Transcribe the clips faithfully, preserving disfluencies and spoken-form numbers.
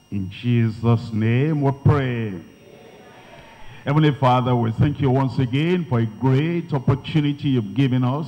In Jesus' name we pray. Heavenly Father, we thank you once again for a great opportunity you've given us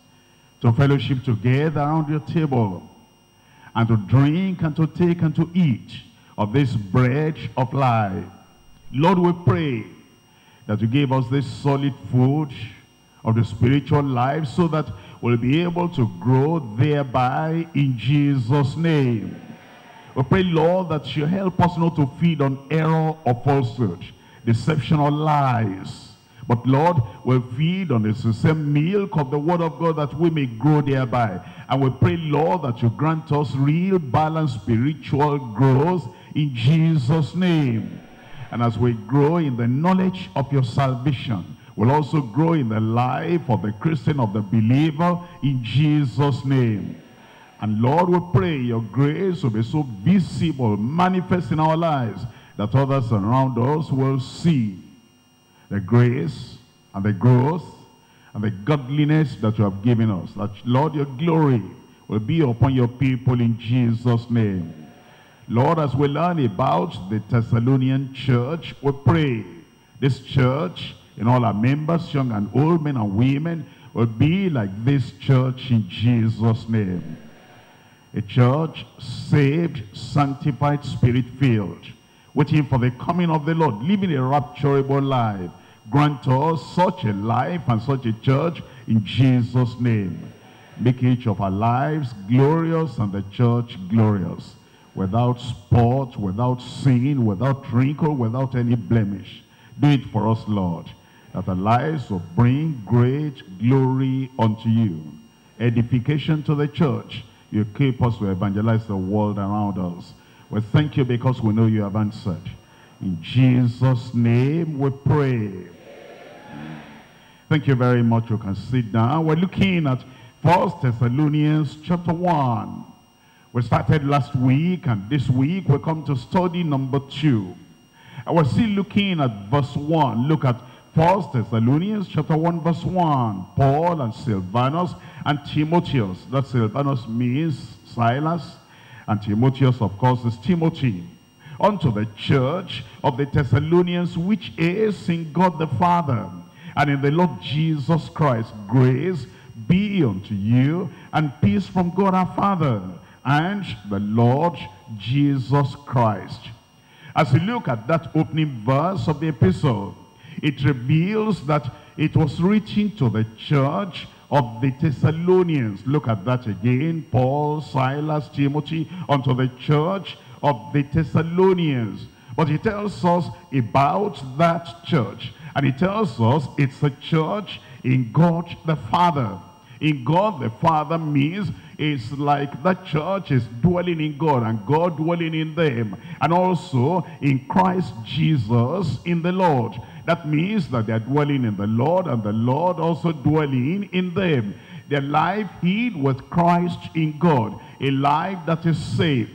to fellowship together around your table and to drink and to take and to eat of this bread of life. Lord, we pray that you give us this solid food of the spiritual life so that we'll be able to grow thereby in Jesus' name. We pray, Lord, that you help us not to feed on error or falsehood, deception or lies. But Lord, we'll feed on the same milk of the word of God that we may grow thereby. And we pray, Lord, that you grant us real balanced spiritual growth in Jesus' name. And as we grow in the knowledge of your salvation, we'll also grow in the life of the Christian, of the believer, in Jesus' name. And Lord, we pray your grace will be so visible, manifest in our lives, that others around us will see the grace and the growth and the godliness that you have given us. That, Lord, your glory will be upon your people in Jesus' name. Lord, as we learn about the Thessalonian church, we pray this church, in all our members, young and old, men and women, will be like this church in Jesus' name. A church saved, sanctified, spirit-filled, waiting for the coming of the Lord, living a rapturable life. Grant us such a life and such a church in Jesus' name. Make each of our lives glorious and the church glorious, without spot, without sin, without wrinkle, without any blemish. Do it for us, Lord, that our lives will bring great glory unto you. Edification to the church. You keep us to evangelize the world around us. We thank you because we know you have answered. In Jesus' name we pray. Thank you very much. You can sit down. We're looking at First Thessalonians chapter one. We started last week, and this week we come to study number two. And we're still looking at verse one. Look at First Thessalonians chapter one verse one. Paul and Silvanus and Timotheus. That Silvanus means Silas, and Timotheus, of course, is Timothy. Unto the church of the Thessalonians, which is in God the Father and in the Lord Jesus Christ, grace be unto you and peace from God our Father and the Lord Jesus Christ. As we look at that opening verse of the epistle, it reveals that it was written to the church of the Thessalonians. Look at that again. Paul, Silas, Timothy, unto the church of the Thessalonians. But he tells us about that church. And he tells us it's a church in God the Father. In God the Father means it's like that church is dwelling in God and God dwelling in them. And also in Christ Jesus in the Lord. That means that they are dwelling in the Lord and the Lord also dwelling in them. Their life hid with Christ in God. A life that is saved.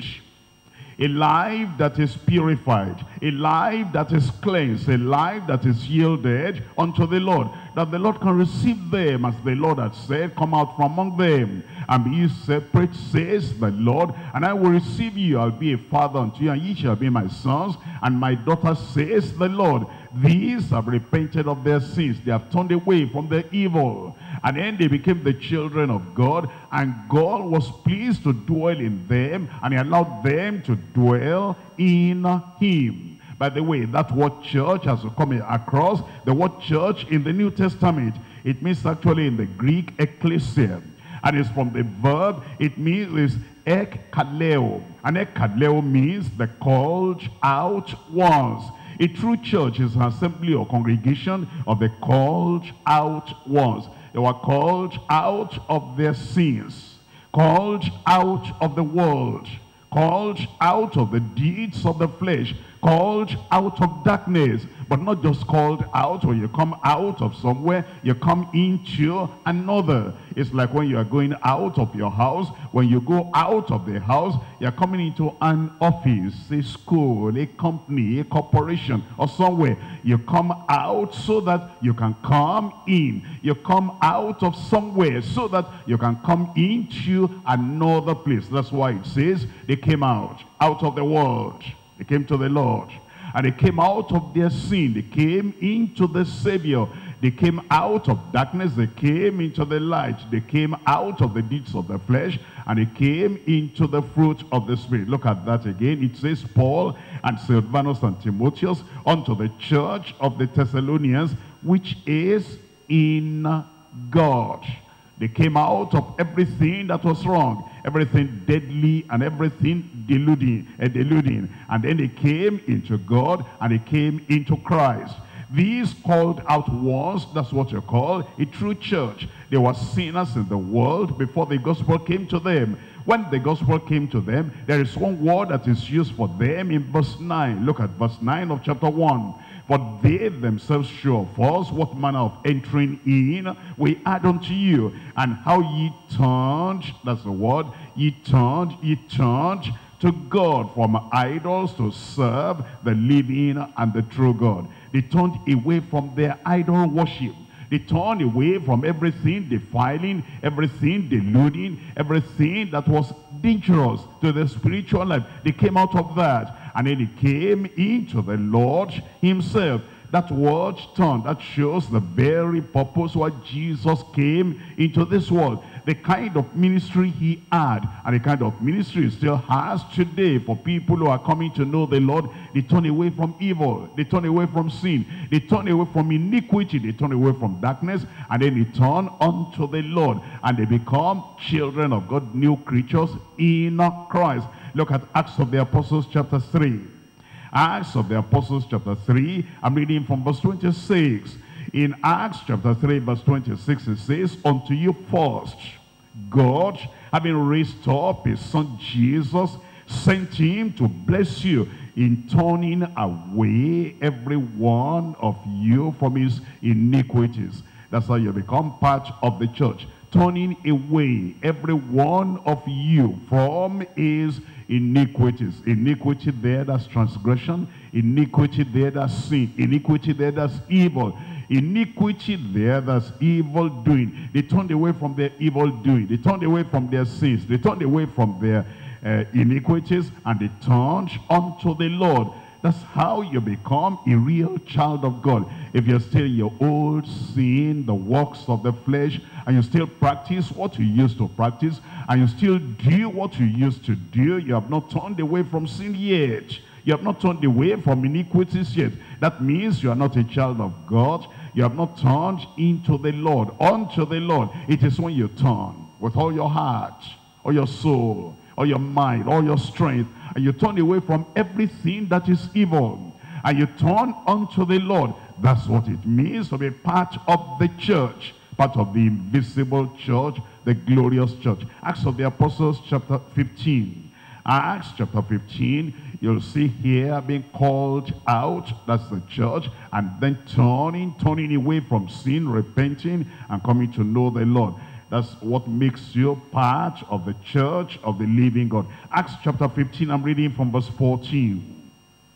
A life that is purified. A life that is cleansed. A life that is yielded unto the Lord. That the Lord can receive them, as the Lord has said, come out from among them and be ye separate, says the Lord, and I will receive you. I'll be a father unto you, and ye shall be my sons and my daughters, says the Lord. These have repented of their sins. They have turned away from the evil. And then they became the children of God. And God was pleased to dwell in them. And he allowed them to dwell in him. By the way, that word church has come across. The word church in the New Testament, it means actually in the Greek ecclesia. And it's from the verb, it means is ekkaleo. And ekkaleo means the called out ones. A true church is an assembly or congregation of the called out ones. They were called out of their sins, called out of the world, called out of the deeds of the flesh, called out of darkness. But not just called out, when you come out of somewhere, you come into another. It's like when you are going out of your house. When you go out of the house, you're coming into an office, a school, a company, a corporation, or somewhere. You come out so that you can come in. You come out of somewhere so that you can come into another place. That's why it says they came out, out of the world. They came to the Lord. And they came out of their sin. They came into the Savior. They came out of darkness. They came into the light. They came out of the deeds of the flesh. And they came into the fruit of the Spirit. Look at that again. It says, Paul and Silvanus and Timotheus unto the church of the Thessalonians, which is in God. They came out of everything that was wrong, everything deadly and everything deluding, uh, deluding. And then they came into God and they came into Christ. These called out ones, that's what you call a true church. They were sinners in the world before the gospel came to them. When the gospel came to them, there is one word that is used for them in verse nine. Look at verse nine of chapter one. For they themselves show of us what manner of entering in we add unto you, and how ye turned, that's the word, ye turned, ye turned to God from idols to serve the living and the true God. They turned away from their idol worship. They turned away from everything defiling, everything deluding, everything that was dangerous to the spiritual life. They came out of that. And then he came into the Lord himself. That word turn, that shows the very purpose why Jesus came into this world. The kind of ministry he had, and the kind of ministry he still has today for people who are coming to know the Lord. They turn away from evil. They turn away from sin. They turn away from iniquity. They turn away from darkness. And then they turn unto the Lord. And they become children of God, new creatures in Christ. Look at Acts of the Apostles chapter three. Acts of the Apostles chapter three, I'm reading from verse twenty-six. In Acts chapter three verse twenty-six it says, unto you first, God, having raised up his son Jesus, sent him to bless you in turning away every one of you from his iniquities. That's how you become part of the church. Turning away every one of you from his iniquities. Iniquity there, that's transgression. Iniquity there, that's sin. Iniquity there, that's evil. Iniquity there, that's evil doing. They turned away from their evil doing. They turned away from their sins. They turned away from their uh, iniquities, and they turned unto the Lord. That's how you become a real child of God. If you're still in your old sin, the works of the flesh, and you still practice what you used to practice, and you still do what you used to do, you have not turned away from sin yet. You have not turned away from iniquities yet. That means you are not a child of God. You have not turned into the Lord, unto the Lord. It is when you turn with all your heart, or your soul, or your mind, or your strength, and you turn away from everything that is evil, and you turn unto the Lord. That's what it means to be part of the church, part of the invisible church, the glorious church. Acts of the Apostles chapter fifteen. Acts chapter fifteen, you'll see here being called out, that's the church, and then turning, turning away from sin, repenting, and coming to know the Lord. That's what makes you part of the church of the living God. Acts chapter fifteen, I'm reading from verse fourteen.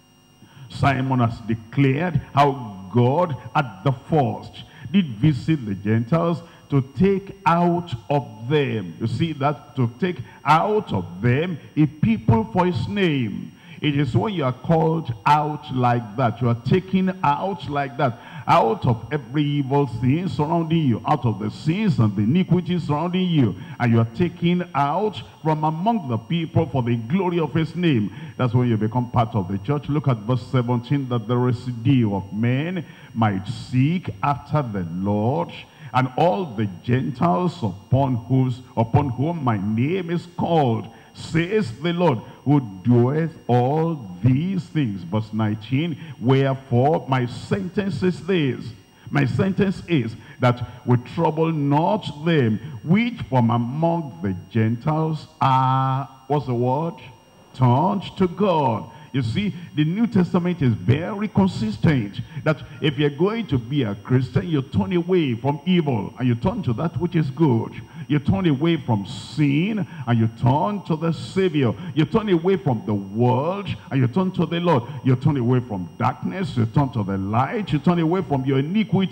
Simon has declared how God at the first did visit the Gentiles to take out of them. You see that? To take out of them a people for his name. It is when you are called out like that, you are taken out like that, out of every evil thing surrounding you, out of the sins and the iniquities surrounding you, and you are taken out from among the people for the glory of his name. That's when you become part of the church. Look at verse seventeen, that the residue of men might seek after the Lord, and all the Gentiles upon whose upon whom my name is called, says the Lord, who doeth all these things. Verse nineteen, wherefore my sentence is this. My sentence is that we trouble not them which from among the Gentiles are, what's the word? Turned to God. You see, the New Testament is very consistent that if you're going to be a Christian, you turn away from evil and you turn to that which is good. You turn away from sin and you turn to the Savior. You turn away from the world and you turn to the Lord. You turn away from darkness, you turn to the light. You turn away from your iniquities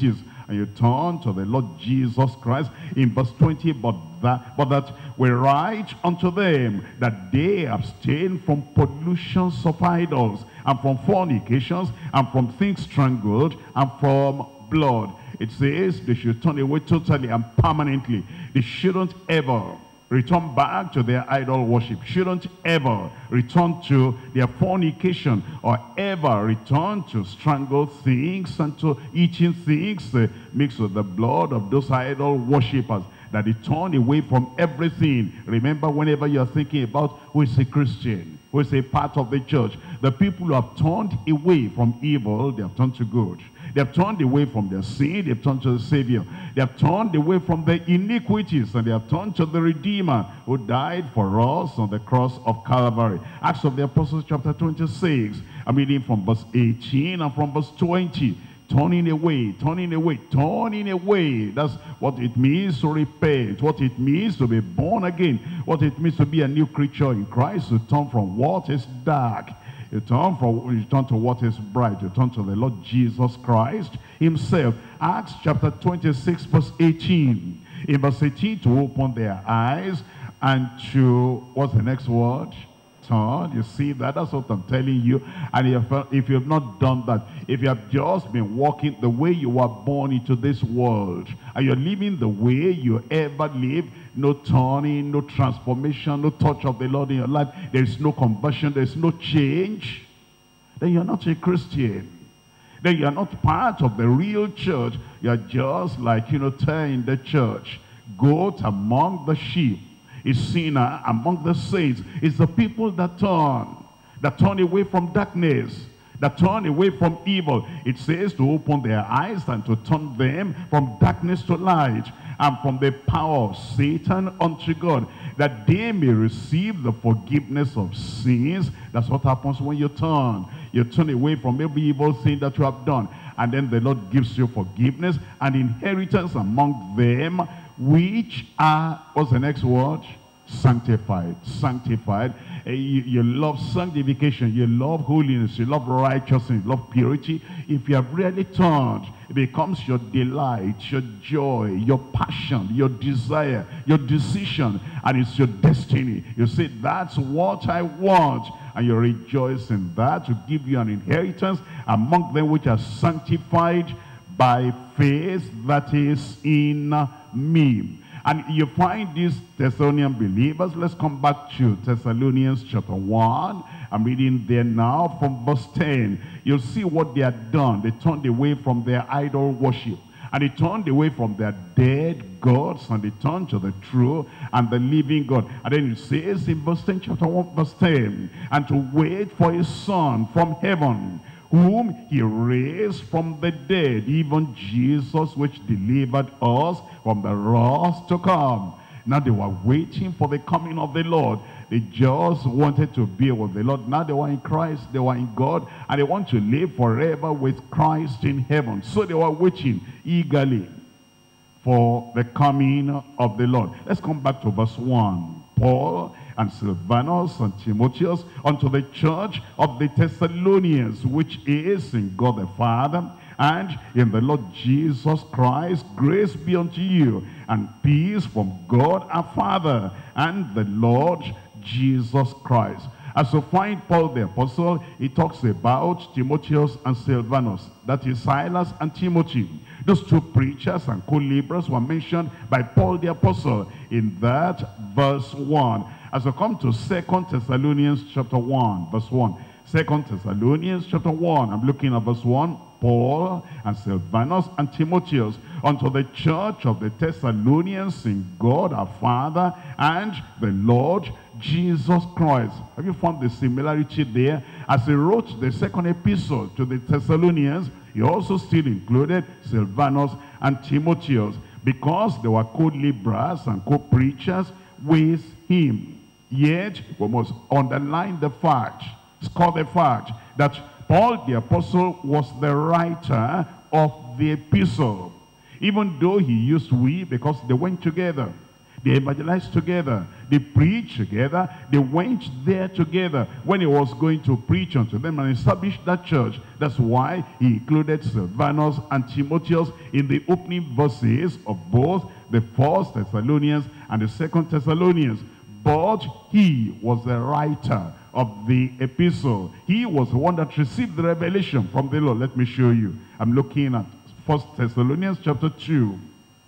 and you turn to the Lord Jesus Christ. In verse twenty, but that, but that we write unto them that they abstain from pollutions of idols, and from fornications, and from things strangled, and from blood. It says they should turn away totally and permanently. They shouldn't ever return back to their idol worship, shouldn't ever return to their fornication, or ever return to strangled things and to eating things uh, mixed with the blood of those idol worshippers, that they turn away from everything. Remember, whenever you're thinking about who is a Christian, who is a part of the church, the people who have turned away from evil, they have turned to good. They have turned away from their sin, they have turned to the Savior. They have turned away from their iniquities, and they have turned to the Redeemer who died for us on the cross of Calvary. Acts of the Apostles chapter twenty-six, I'm reading from verse eighteen and from verse twenty. Turning away, turning away, turning away. That's what it means to repent, what it means to be born again, what it means to be a new creature in Christ, to turn from what is dark. You turn, from, you turn to what is bright. You turn to the Lord Jesus Christ himself. Acts chapter twenty-six, verse eighteen. In verse eighteen, to open their eyes and to, what's the next word? Turn. You see that? That's what I'm telling you. And if, if you have not done that, if you have just been walking the way you were born into this world, and you're living the way you ever lived, no turning, no transformation, no touch of the Lord in your life, there is no conversion, there is no change, then you're not a Christian. Then you're not part of the real church. You're just like, you know, in the church, goat among the sheep. A sinner among the saints. Is the people that turn, that turn away from darkness, that turn away from evil. It says to open their eyes and to turn them from darkness to light, and from the power of Satan unto God, that they may receive the forgiveness of sins. That's what happens when you turn. You turn away from every evil thing that you have done, and then the Lord gives you forgiveness and inheritance among them which are, what's the next word? Sanctified. Sanctified. Uh, you, you love sanctification, you love holiness, you love righteousness, you love purity. If you have really turned, it becomes your delight, your joy, your passion, your desire, your decision, and it's your destiny. You say, that's what I want, and you rejoice in that, to give you an inheritance among them which are sanctified by faith that is in me. And you find these Thessalonian believers. Let's come back to Thessalonians chapter one. I'm reading there now from verse ten. You'll see what they had done. They turned away from their idol worship, and they turned away from their dead gods, and they turned to the true and the living God. And then it says in verse ten, chapter one, verse ten, and to wait for his Son from heaven, whom he raised from the dead, even Jesus, which delivered us from the wrath to come. Now they were waiting for the coming of the Lord. They just wanted to be with the Lord. Now they were in Christ, they were in God, and they want to live forever with Christ in heaven. So they were waiting eagerly for the coming of the Lord. Let's come back to verse one. Paul and Silvanus and Timotheus, unto the church of the Thessalonians, which is in God the Father and in the Lord Jesus Christ, grace be unto you, and peace from God our Father and the Lord Jesus Christ. As you find Paul the Apostle, he talks about Timotheus and Silvanus, that is Silas and Timothy. Those two preachers and co-laborers were mentioned by Paul the Apostle in that verse one. As we come to Second Thessalonians chapter one, verse one. Second Thessalonians chapter one, I'm looking at verse one. Paul and Silvanus and Timotheus, unto the church of the Thessalonians in God our Father and the Lord Jesus Christ. Have you found the similarity there? As he wrote the second epistle to the Thessalonians, he also still included Silvanus and Timotheus, because they were co-laborers and co-preachers with him. Yet we must underline the fact, score the fact, that Paul the Apostle was the writer of the epistle. Even though he used we, because they went together. They evangelized together. They preached together. They went there together when he was going to preach unto them and establish that church. That's why he included Silvanus and Timotheus in the opening verses of both the First Thessalonians and the Second Thessalonians. But he was the writer of the epistle. He was the one that received the revelation from the Lord. Let me show you. I'm looking at First Thessalonians chapter two.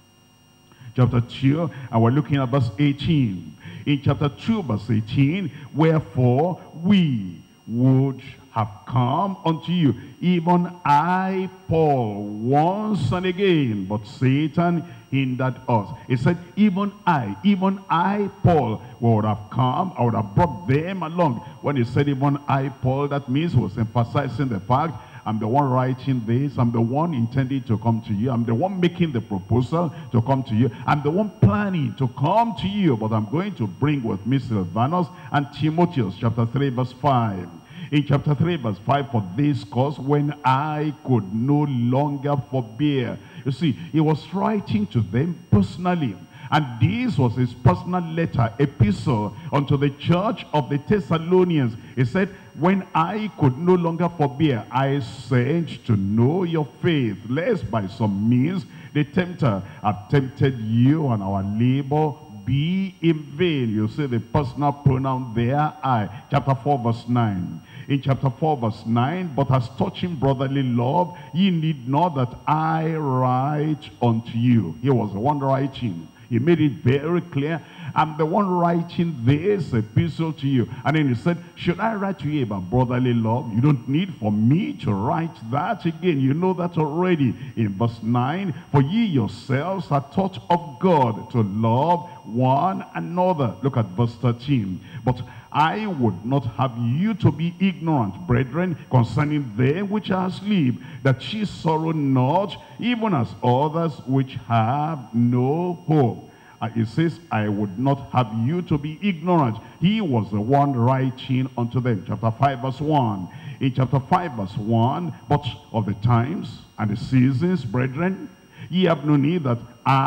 Chapter two, and we're looking at verse eighteen. In chapter two, verse eighteen, wherefore we would have come unto you, even I, Paul, once and again, but Satan hindered us. He said, even I, even I, Paul, would have come, I would have brought them along. When he said even I, Paul, that means he was emphasizing the fact, I'm the one writing this. I'm the one intending to come to you. I'm the one making the proposal to come to you. I'm the one planning to come to you. But I'm going to bring with me Silvanus and Timotheus. Chapter three, verse five. In chapter three, verse five, for this cause, when I could no longer forbear. You see, he was writing to them personally. And this was his personal letter, epistle, unto the church of the Thessalonians. He said, when I could no longer forbear, I sent to know your faith, lest by some means the tempter have tempted you, and our labor be in vain. You see the personal pronoun there, I. Chapter four, verse nine. In chapter four, verse nine, but as touching brotherly love, ye need not that I write unto you. He was the one writing. He made it very clear, I'm the one writing this epistle to you. And then he said, should I write to you about brotherly love? You don't need for me to write that again. You know that already. In verse nine, for ye yourselves are taught of God to love one another. Look at verse thirteen. But I would not have you to be ignorant, brethren, concerning them which are asleep, that ye sorrow not, even as others which have no hope. And it says, I would not have you to be ignorant. He was the one writing unto them. Chapter five, verse one. In chapter five, verse one, but of the times and the seasons, brethren, ye have no need that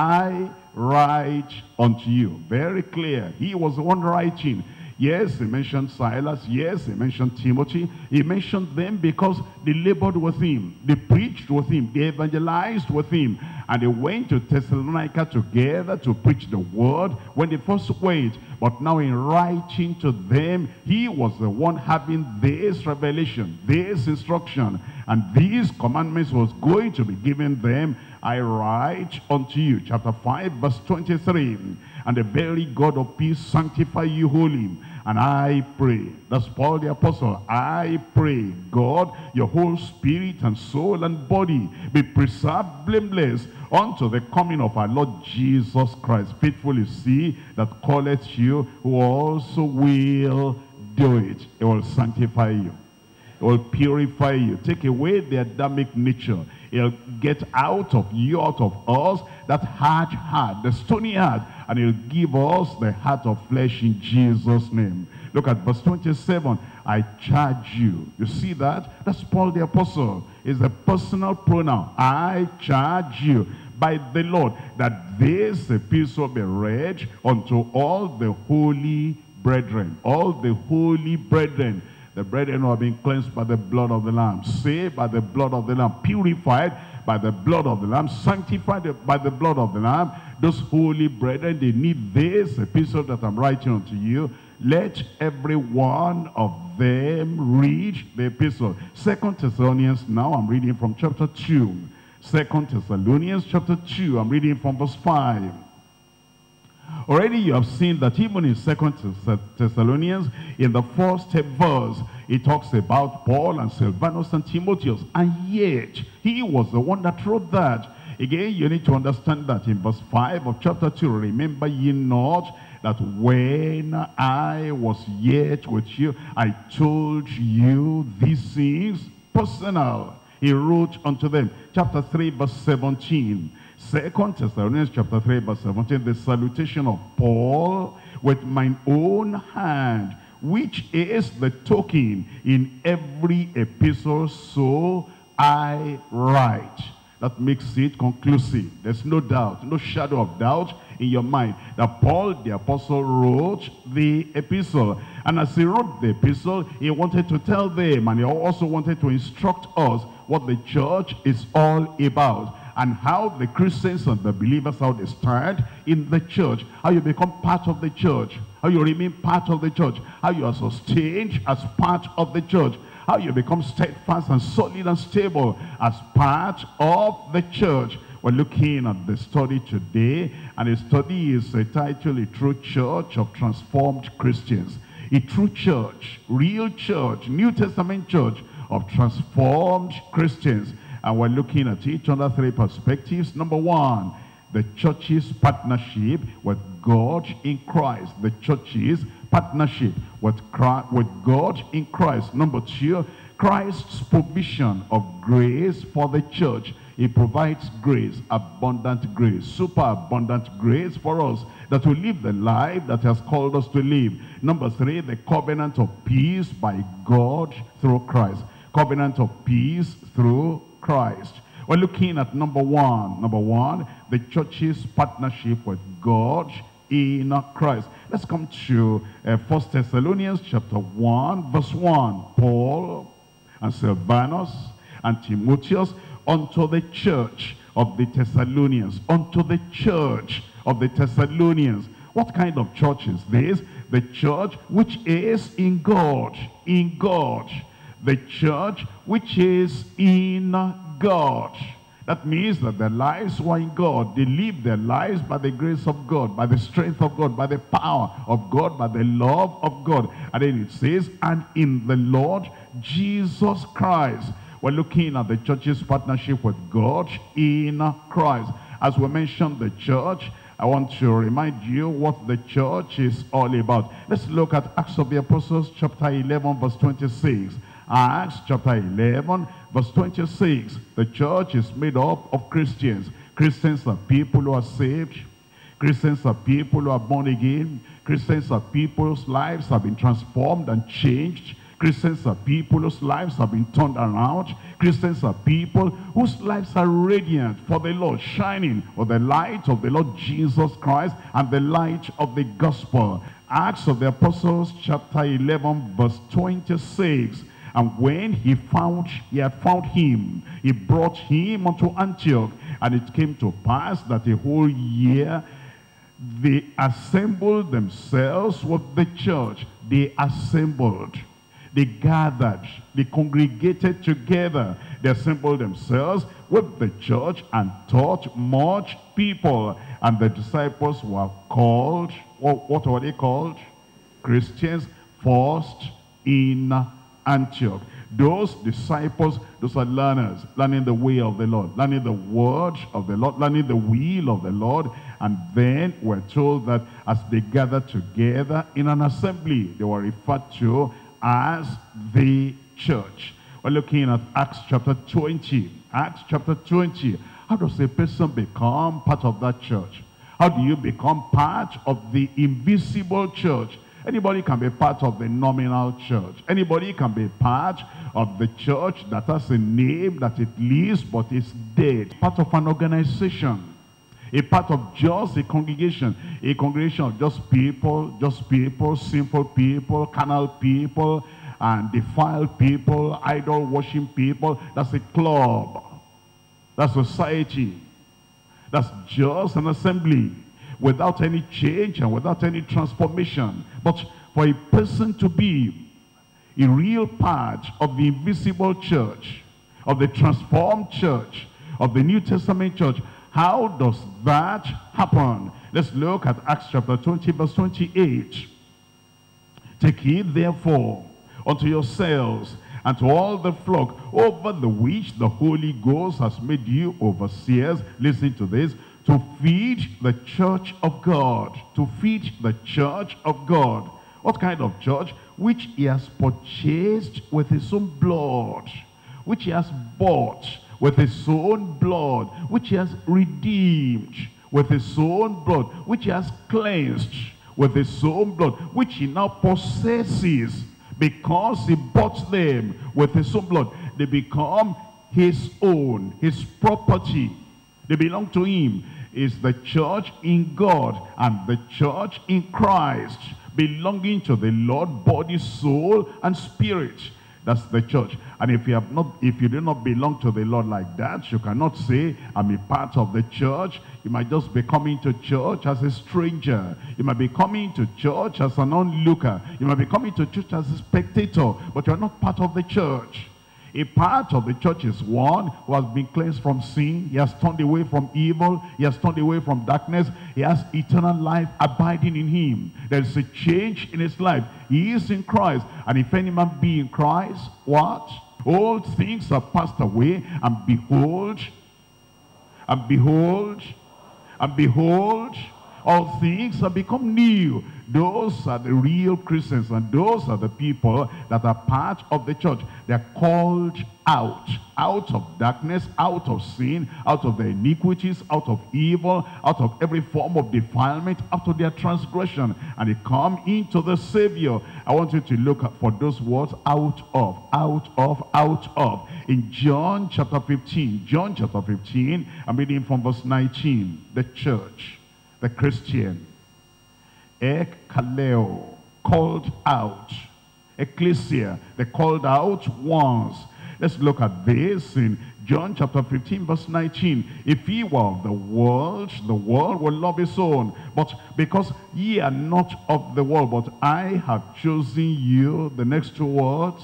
I write unto you. Very clear. He was the one writing. Yes, he mentioned Silas. Yes, he mentioned Timothy. He mentioned them because they labored with him. They preached with him. They evangelized with him. And they went to Thessalonica together to preach the word when they first went. But now in writing to them, he was the one having this revelation, this instruction. And these commandments was going to be given them. I write unto you. Chapter five, verse twenty-three. And the very God of peace sanctify you wholly. And I pray, that's Paul the apostle, I pray, God, your whole spirit and soul and body be preserved blameless unto the coming of our Lord Jesus Christ. Faithful is he that calleth you, who also will do it. It will sanctify you. It will purify you. Take away the Adamic nature. He'll get out of you, out of us, that hard heart, the stony heart, and he'll give us the heart of flesh in Jesus' name. Look at verse twenty-seven. I charge you. You see that? That's Paul the apostle. It's a personal pronoun. I charge you by the Lord that this epistle be read unto all the holy brethren. All the holy brethren. The brethren who have been cleansed by the blood of the Lamb, saved by the blood of the Lamb, purified by the blood of the Lamb, sanctified by the blood of the Lamb. Those holy brethren, they need this epistle that I'm writing unto you. Let every one of them read the epistle. Second Thessalonians, now I'm reading from chapter two. Second Thessalonians chapter two, I'm reading from verse five. Already you have seen that even in Second Thessalonians, in the first verse, it talks about Paul and Silvanus and Timotheus. And yet, he was the one that wrote that. Again, you need to understand that in verse five of chapter two, remember ye not that when I was yet with you, I told you these things personal. He wrote unto them. Chapter three, verse seventeen. Second Thessalonians chapter three, verse seventeen, the salutation of Paul with mine own hand, which is the token in every epistle, so I write. that makes it conclusive. There's no doubt, no shadow of doubt in your mind that Paul the apostle wrote the epistle. And as he wrote the epistle, he wanted to tell them, and he also wanted to instruct us what the church is all about, and how the Christians and the believers, how they stand in the church, how you become part of the church, how you remain part of the church, how you are sustained as part of the church, how you become steadfast and solid and stable as part of the church. We're looking at the study today, and the study is titled A True Church of Transformed Christians. A true church, real church, New Testament church of transformed Christians. And we're looking at it under three perspectives. Number one, the church's partnership with God in Christ. The church's partnership with, Christ, with God in Christ. Number two, Christ's provision of grace for the church. He provides grace, abundant grace, super abundant grace for us, that will live the life that he has called us to live. Number three, the covenant of peace by God through Christ. Covenant of peace through Christ. We're looking at number one. Number one, the church's partnership with God in Christ. Let's come to uh, First Thessalonians chapter one, verse one. Paul and Silvanus and Timotheus unto the church of the Thessalonians. Unto the church of the Thessalonians. What kind of church is this? The church which is in God. In God. The church which is in God. That means that their lives were in God. They live their lives by the grace of God, by the strength of God, by the power of God, by the love of God. And then it says, and in the Lord Jesus Christ. We're looking at the church's partnership with God in Christ. As we mentioned the church, I want to remind you what the church is all about. Let's look at Acts of the Apostles chapter eleven verse twenty-six. Acts chapter eleven verse twenty-six. The church is made up of Christians. Christians are people who are saved. Christians are people who are born again. Christians are people whose lives have been transformed and changed. Christians are people whose lives have been turned around. Christians are people whose lives are radiant for the Lord, shining with the light of the Lord Jesus Christ and the light of the gospel. Acts of the Apostles chapter eleven verse twenty-six. And when he found, he had found him, he brought him unto Antioch. And it came to pass that a whole year they assembled themselves with the church. They assembled. They gathered. They congregated together. They assembled themselves with the church and taught much people. And the disciples were called, what, what were they called? Christians first in Antioch. Those disciples, those are learners, learning the way of the Lord, learning the word of the Lord, learning the will of the Lord. And then we're told that as they gathered together in an assembly, they were referred to as the church. We're looking at Acts chapter twenty. Acts chapter twenty. How does a person become part of that church? How do you become part of the invisible church? Anybody can be part of the nominal church. Anybody can be part of the church that has a name, that it lives but is dead. Part of an organization. A part of just a congregation. A congregation of just people, just people, sinful people, carnal people, and defiled people, idol worshiping people. That's a club. That's society. That's just an assembly, without any change and without any transformation. But for a person to be a real part of the invisible church, of the transformed church, of the New Testament church, how does that happen? Let's look at Acts chapter twenty verse twenty-eight. Take heed therefore unto yourselves and to all the flock over the which the Holy Ghost has made you overseers. Listen to this. To feed the church of God. To feed the church of God. What kind of church? Which he has purchased with his own blood. Which he has bought with his own blood. Which he has redeemed with his own blood. Which he has cleansed with his own blood. Which he now possesses because he bought them with his own blood. They become his own, his property. They belong to him. Is the church in God and the church in Christ, belonging to the Lord, body, soul, and spirit. That's the church. And if you have not, if you do not belong to the Lord like that, you cannot say, I'm a part of the church. You might just be coming to church as a stranger. You might be coming to church as an onlooker. You might be coming to church as a spectator, but you're not part of the church. A part of the church is one who has been cleansed from sin. He has turned away from evil. He has turned away from darkness. He has eternal life abiding in him. There is a change in his life. He is in Christ. And if any man be in Christ, what? All things are passed away. And behold, and behold, and behold, all things have become new. Those are the real Christians, and those are the people that are part of the church. They're called out, out of darkness, out of sin, out of the iniquities, out of evil, out of every form of defilement, out of their transgression, and they come into the Savior. I want you to look for those words, out of, out of, out of. In John chapter fifteen, John chapter fifteen, I'm reading from verse nineteen. The church, the Christian, Ekkaleo, called out. Ecclesia, the called out ones. Let's look at this in John chapter fifteen, verse nineteen. If he were of the world, the world will love his own. But because ye are not of the world, but I have chosen you, the next two words,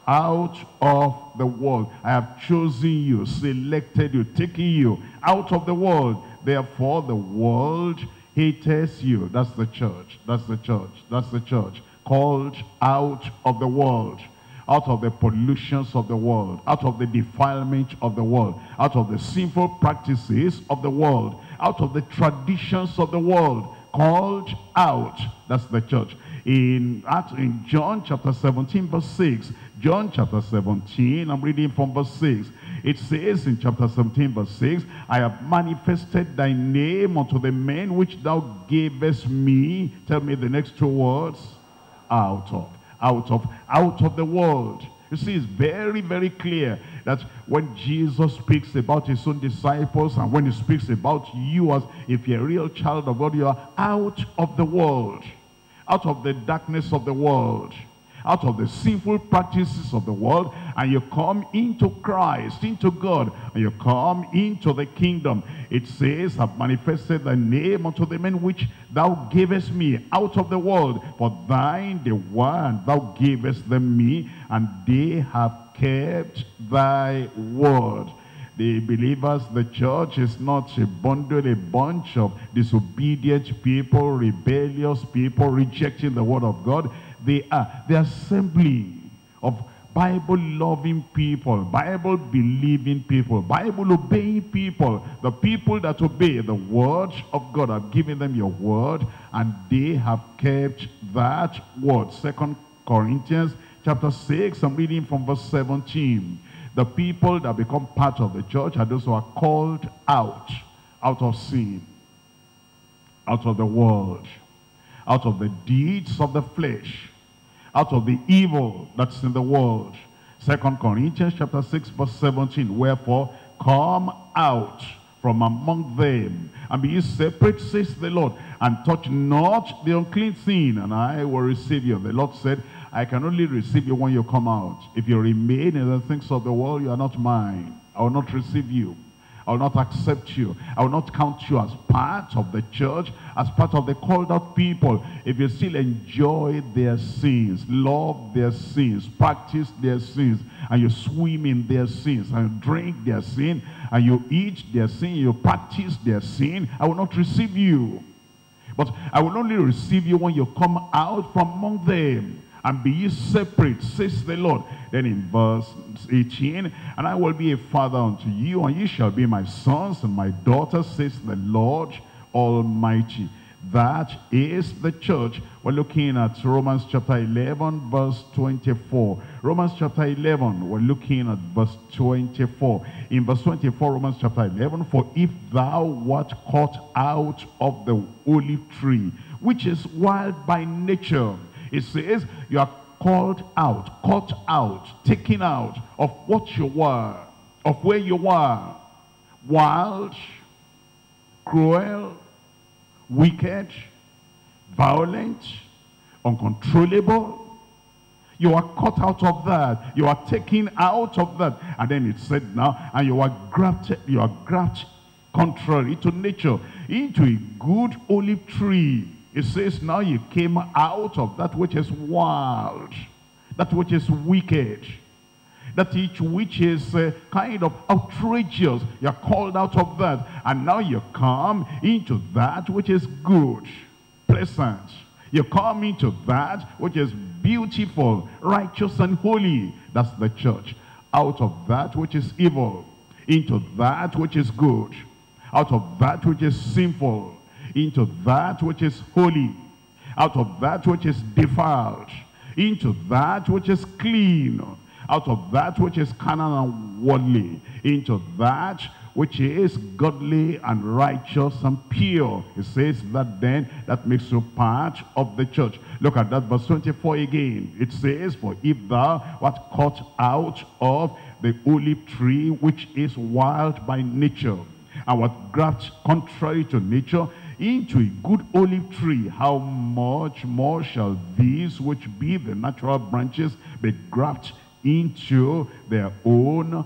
out of the world. I have chosen you, selected you, taken you out of the world. Therefore the world hateth you. That's the church. That's the church. That's the church. Called out of the world. Out of the pollutions of the world. Out of the defilement of the world. Out of the sinful practices of the world. Out of the traditions of the world. Called out. That's the church. In, in John chapter seventeen, verse six. John chapter seventeen, I'm reading from verse six. It says in chapter seventeen, verse six, I have manifested thy name unto the men which thou gavest me. Tell me the next two words. Out of, out of, out of the world. You see, it's very, very clear that when Jesus speaks about his own disciples, and when he speaks about you as if you're a real child of God, you are out of the world. Out of the darkness of the world. Out of the sinful practices of the world, and you come into Christ, into God, and you come into the kingdom. It says, I've manifested thy name unto the men which thou gavest me out of the world. For thine the one thou gavest them me, and they have kept thy word. The believers, the church is not a bundle, a bunch of disobedient people, rebellious people, rejecting the word of God. They are the assembly of Bible-loving people, Bible-believing people, Bible-obeying people, the people that obey the word of God. I've given them your word, and they have kept that word. Second Corinthians chapter six, I'm reading from verse seventeen. The people that become part of the church are those who are called out, out of sin, out of the world, out of the deeds of the flesh, out of the evil that's in the world. Second Corinthians chapter six, verse seventeen. Wherefore, come out from among them, and be ye separate, says the Lord, and touch not the unclean thing, and I will receive you. The Lord said, I can only receive you when you come out. If you remain in the things of the world, you are not mine. I will not receive you. I will not accept you. I will not count you as part of the church, as part of the called out people. If you still enjoy their sins, love their sins, practice their sins, and you swim in their sins, and you drink their sin, and you eat their sin, you practice their sin, I will not receive you. But I will only receive you when you come out from among them. And be ye separate, says the Lord. Then in verse eighteen, and I will be a father unto you, and ye shall be my sons and my daughters, says the Lord Almighty. That is the church. We're looking at Romans chapter eleven, verse twenty-four. Romans chapter eleven, we're looking at verse twenty-four. In verse twenty-four, Romans chapter eleven, for if thou wert cut out of the olive tree, which is wild by nature, it says you are called out, cut out, taken out of what you were. of where you are. Wild, cruel, wicked, violent, uncontrollable. You are cut out of that. You are taken out of that. And then it said now, and you are grafted, you are grafted contrary to nature into a good olive tree. It says now you came out of that which is wild, that which is wicked, that each which is uh, kind of outrageous. You're called out of that. And now you come into that which is good, pleasant. You come into that which is beautiful, righteous, and holy. That's the church. Out of that which is evil, into that which is good. Out of that which is sinful, into that which is holy. Out of that which is defiled, into that which is clean. Out of that which is carnal and worldly, into that which is godly and righteous and pure. It says that then, that makes you part of the church. Look at that verse twenty-four again. It says, for if thou art cut out of the olive tree which is wild by nature, and wert grafted contrary to nature into a good olive tree, how much more shall these which be the natural branches be grafted into their own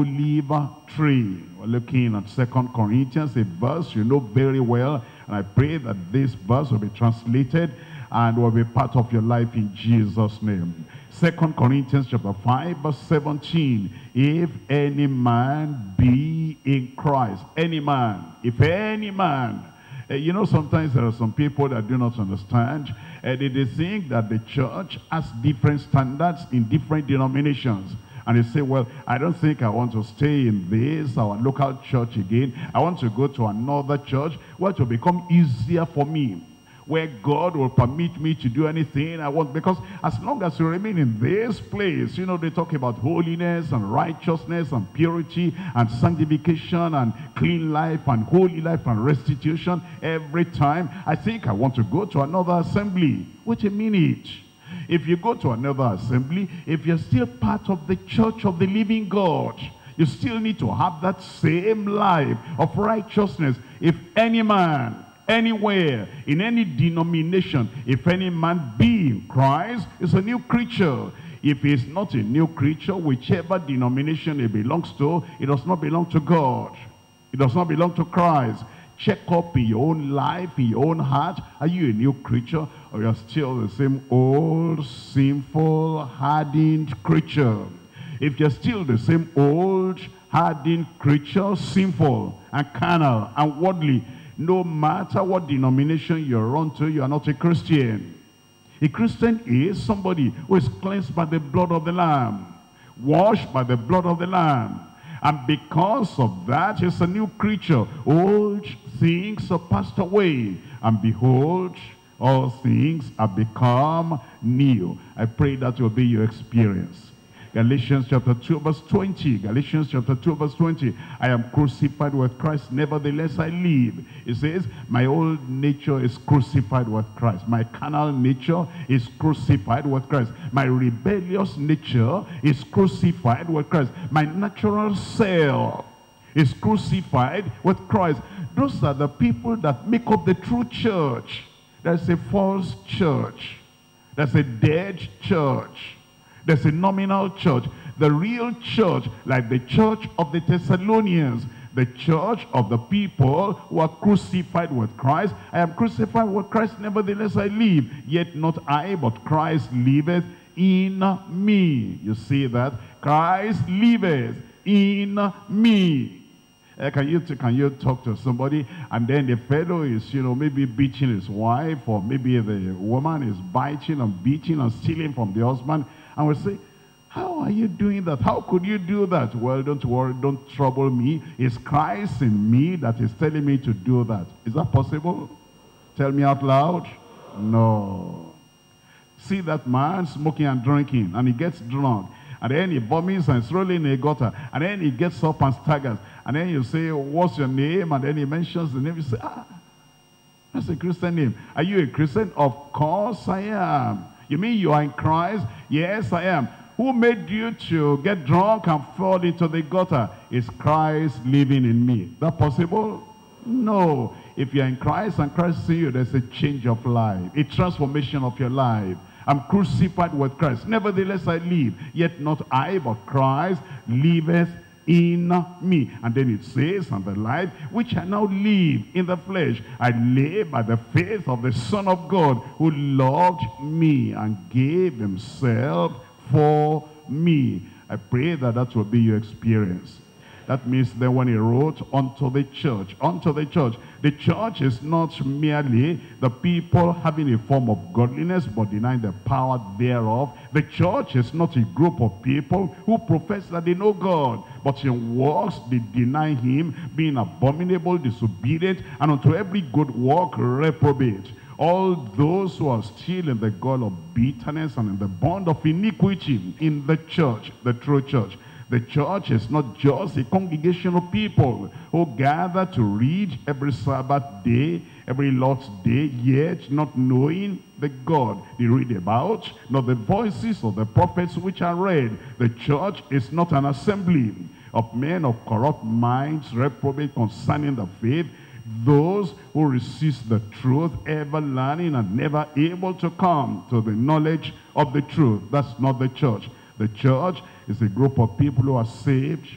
olive tree? We're looking at Second Corinthians, a verse you know very well, and I pray that this verse will be translated and will be part of your life in Jesus' name. Second Corinthians chapter five, verse seventeen. If any man be in Christ, any man, if any man, uh, you know, sometimes there are some people that do not understand, and they, they think that the church has different standards in different denominations. And they say, well, I don't think I want to stay in this, our local church again. I want to go to another church where it will become easier for me, where God will permit me to do anything I want. Because as long as you remain in this place, you know, they talk about holiness and righteousness and purity and sanctification and clean life and holy life and restitution every time. I think I want to go to another assembly. Wait a minute. If you go to another assembly, if you're still part of the church of the living God, you still need to have that same life of righteousness. If any man, anywhere, in any denomination, if any man be in Christ, is a new creature. If he's not a new creature, whichever denomination it belongs to, it does not belong to God. It does not belong to Christ. Check up in your own life, in your own heart. Are you a new creature, or you're still the same old, sinful, hardened creature? If you're still the same old, hardened creature, sinful and carnal and worldly, no matter what denomination you're on to, you are not a Christian. A Christian is somebody who is cleansed by the blood of the Lamb, washed by the blood of the Lamb. And because of that, he's a new creature. Old things are passed away, and behold, all things are become new. I pray that will be your experience. Galatians chapter two verse twenty. Galatians chapter two verse twenty. I am crucified with Christ, nevertheless I live. It says, my old nature is crucified with Christ. My carnal nature is crucified with Christ. My rebellious nature is crucified with Christ. My natural self is crucified with Christ. Those are the people that make up the true church. There's a false church. There's a dead church. There's a nominal church. The real church, like the church of the Thessalonians, the church of the people who are crucified with Christ. I am crucified with Christ, nevertheless I live. Yet not I, but Christ liveth in me. You see that? Christ liveth in me. Uh, can you can you talk to somebody, and then the fellow is, you know, maybe beating his wife, or maybe the woman is biting and beating and stealing from the husband, and we say, how are you doing that? How could you do that? Well, don't worry, don't trouble me. It's Christ in me that is telling me to do that. Is that possible? Tell me out loud. No. See that man smoking and drinking, and he gets drunk, and then he vomits and is rolling in a gutter, and then he gets up and staggers, and then you say, what's your name? And then he mentions the name. You say, ah, that's a Christian name. Are you a Christian? Of course I am. You mean you are in Christ? Yes, I am. Who made you to get drunk and fall into the gutter? Is Christ living in me? Is that possible? No. If you're in Christ and Christ is in you, there's a change of life, a transformation of your life. I'm crucified with Christ. Nevertheless I live, yet not I, but Christ liveth in me. And then it says, and the life which I now live in the flesh, I live by the faith of the Son of God, who loved me and gave himself for me. I pray that that will be your experience. That means that when he wrote unto the church, unto the church, the church is not merely the people having a form of godliness but denying the power thereof. The church is not a group of people who profess that they know God, but in works they deny him, being abominable, disobedient, and unto every good work reprobate. All those who are still in the gall of bitterness and in the bond of iniquity in the church, the true church. The church is not just a congregation of people who gather to read every Sabbath day, every Lord's day, yet not knowing the God they read about, not the voices of the prophets which are read. The church is not an assembly of men of corrupt minds, reprobate concerning the faith, those who resist the truth, ever learning and never able to come to the knowledge of the truth. That's not the church. The church is a group of people who are saved,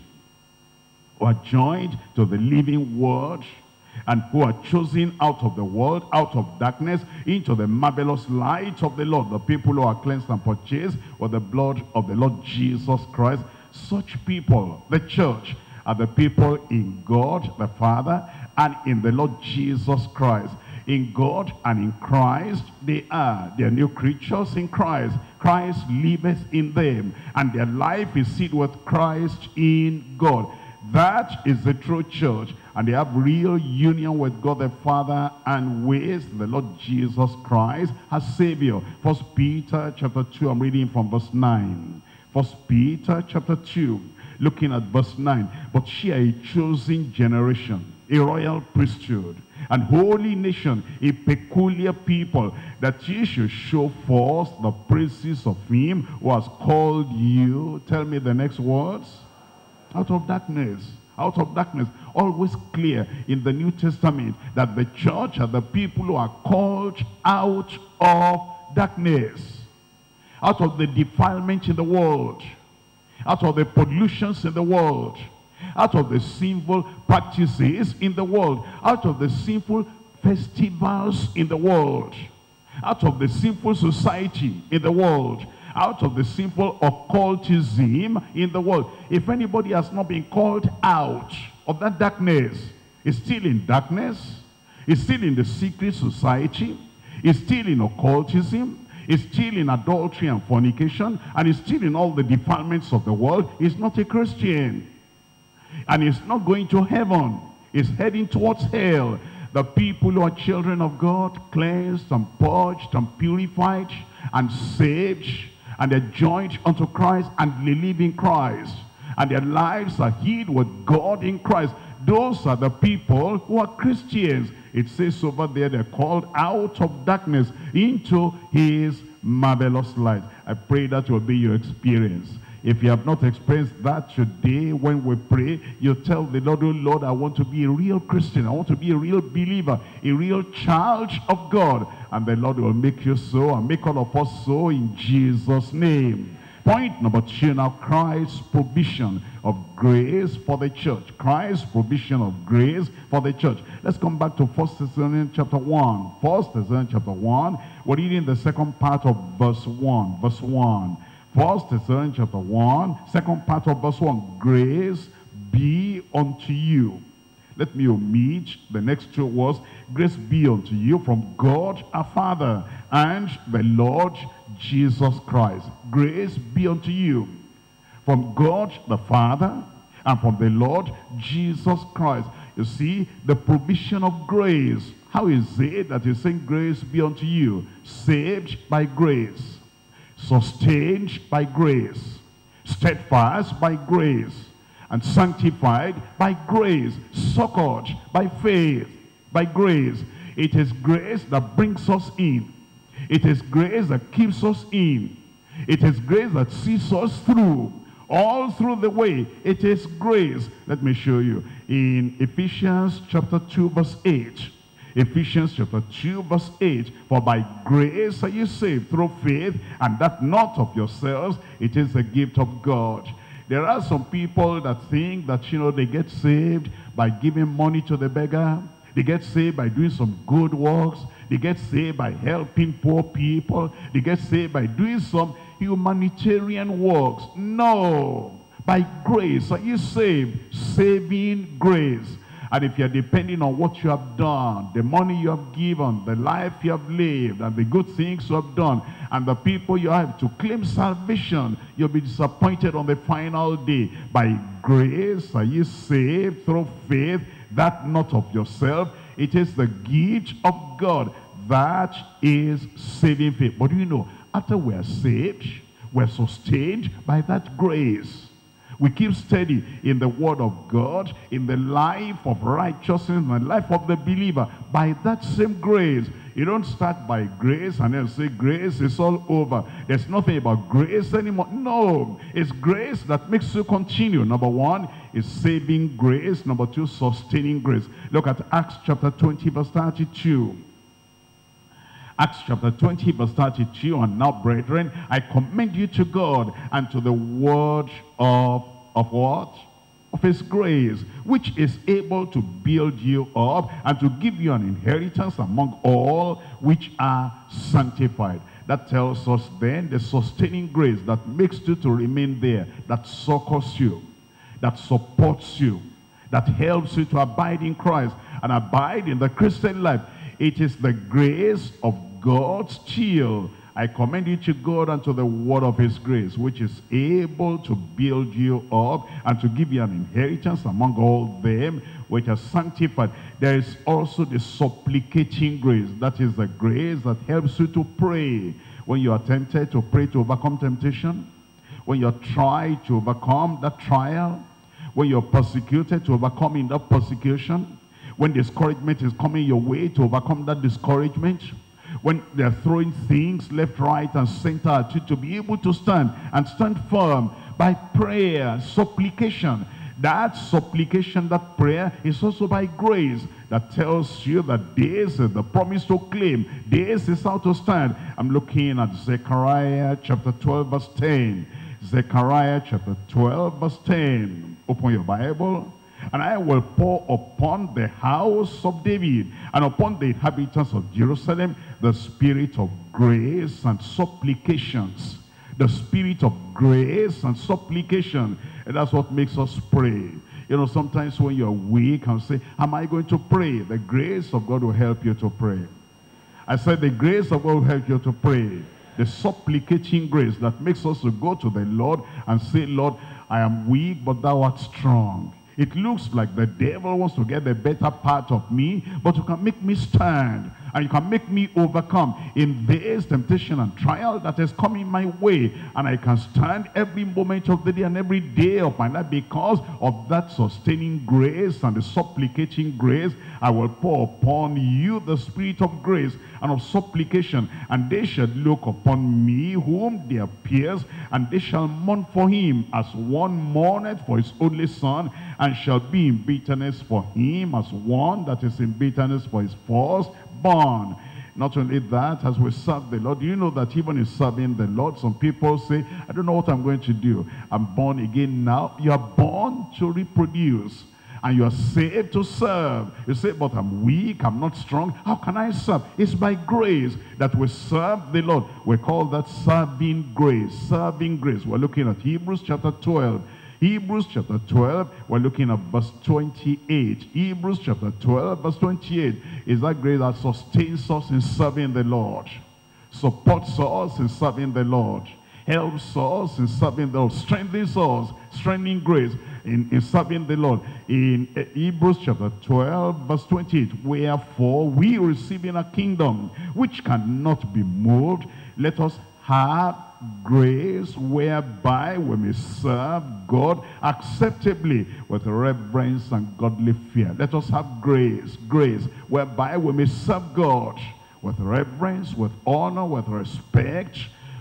who are joined to the living word, and who are chosen out of the world, out of darkness, into the marvelous light of the Lord. The people who are cleansed and purchased with the blood of the Lord Jesus Christ. Such people, the church, are the people in God the Father and in the Lord Jesus Christ. In God and in Christ they are. They are new creatures in Christ. Christ liveth in them, and their life is sealed with Christ in God. That is the true church, and they have real union with God the Father and with the Lord Jesus Christ as Savior. First Peter chapter two, I'm reading from verse nine. First Peter chapter two, looking at verse nine. But ye are a chosen generation, a royal priesthood, and holy nation, a peculiar people, that ye should show forth the praises of him who has called you. Tell me the next words. Out of darkness. Out of darkness. Always clear in the New Testament that the church are the people who are called out of darkness. Out of the defilement in the world. Out of the pollutions in the world. Out of the sinful practices in the world, out of the sinful festivals in the world, out of the sinful society in the world, out of the sinful occultism in the world. If anybody has not been called out of that darkness, is still in darkness, is still in the secret society, is still in occultism, is still in adultery and fornication, and is still in all the defilements of the world, is not a Christian. And is not going to heaven, is heading towards hell. The people who are children of God, cleansed and purged and purified and saved, and they're joined unto Christ and they live in Christ, and their lives are hid with God in Christ. Those are the people who are Christians. It says over there, they're called out of darkness into his marvelous light. I pray that will be your experience. If you have not experienced that today, when we pray, you tell the Lord, oh Lord, I want to be a real Christian. I want to be a real believer, a real child of God. And the Lord will make you so, and make all of us so, in Jesus' name. Point number two now, Christ's provision of grace for the church. Christ's provision of grace for the church. Let's come back to First Thessalonians chapter one. First Thessalonians chapter one. We're reading the second part of verse one. Verse one. First Thessalonians chapter one, second part of verse one. Grace be unto you. Let me omit the next two words. Grace be unto you from God our Father and the Lord Jesus Christ. Grace be unto you from God the Father and from the Lord Jesus Christ. You see, the provision of grace. How is it that he's saying grace be unto you? Saved by grace. Sustained by grace, steadfast by grace, and sanctified by grace, succored by faith, by grace. It is grace that brings us in. It is grace that keeps us in. It is grace that sees us through. All through the way, it is grace. Let me show you. In Ephesians chapter two, verse eight. Ephesians chapter two, verse eight. For by grace are you saved through faith, and that not of yourselves, it is the gift of God. There are some people that think that, you know, they get saved by giving money to the beggar. They get saved by doing some good works. They get saved by helping poor people. They get saved by doing some humanitarian works. No. By grace are you saved. Saving grace. And if you're depending on what you have done, the money you have given, the life you have lived, and the good things you have done, and the people you have to claim salvation, you'll be disappointed on the final day. By grace are you saved through faith, that not of yourself. It is the gift of God. That is saving faith. But do you know, after we are saved, we're sustained by that grace. We keep steady in the word of God, in the life of righteousness, in the life of the believer, by that same grace. You don't start by grace and then say grace is all over. There's nothing about grace anymore. No, it's grace that makes you continue. Number one is saving grace. Number two, sustaining grace. Look at Acts chapter twenty, verse thirty-two. Acts chapter twenty, verse thirty-two. And now, brethren, I commend you to God and to the word of, of what? Of his grace, which is able to build you up and to give you an inheritance among all which are sanctified. That tells us then the sustaining grace that makes you to remain there, that succors you, that supports you, that helps you to abide in Christ and abide in the Christian life. It is the grace of God still. I commend you to God and to the word of his grace, which is able to build you up and to give you an inheritance among all them which are sanctified. There is also the supplicating grace. That is the grace that helps you to pray. When you are tempted to pray to overcome temptation, when you are trying to overcome that trial, when you are persecuted to overcome in that persecution, when discouragement is coming your way to overcome that discouragement, when they're throwing things left, right, and center at you, to be able to stand and stand firm by prayer, supplication. That supplication, that prayer is also by grace that tells you that this is the promise to claim. This is how to stand. I'm looking at Zechariah chapter twelve, verse ten. Zechariah chapter twelve, verse ten. Open your Bible. And I will pour upon the house of David and upon the inhabitants of Jerusalem the spirit of grace and supplications. The spirit of grace and supplication. And that's what makes us pray. You know, sometimes when you're weak and say, am I going to pray? The grace of God will help you to pray. I said the grace of God will help you to pray. The supplicating grace that makes us to go to the Lord and say, Lord, I am weak, but thou art strong. It looks like the devil wants to get the better part of me, but you can make me stand, and you can make me overcome in this temptation and trial that is coming my way. And I can stand every moment of the day and every day of my life because of that sustaining grace and the supplicating grace. I will pour upon you the spirit of grace and of supplication, and they shall look upon me whom they have pierced, and they shall mourn for him as one mourneth for his only son, and shall be in bitterness for him as one that is in bitterness for his firstborn. Not only that, as we serve the Lord, do you know that even in serving the Lord, some people say, I don't know what I'm going to do. I'm born again now. You are born to reproduce. And you are saved to serve. You say, but I'm weak, I'm not strong. How can I serve? It's by grace that we serve the Lord. We call that serving grace. Serving grace. We're looking at Hebrews chapter twelve. Hebrews chapter twelve, we're looking at verse twenty-eight. Hebrews chapter twelve, verse twenty-eight. Is that grace that sustains us in serving the Lord, supports us in serving the Lord, helps us in serving the Lord, strengthens us, strengthening grace in, in serving the Lord. In uh, Hebrews chapter twelve, verse twenty-eight. Wherefore, we receiving a kingdom which cannot be moved, let us have grace whereby we may serve God acceptably with reverence and godly fear. Let us have grace, grace whereby we may serve God with reverence, with honor, with respect,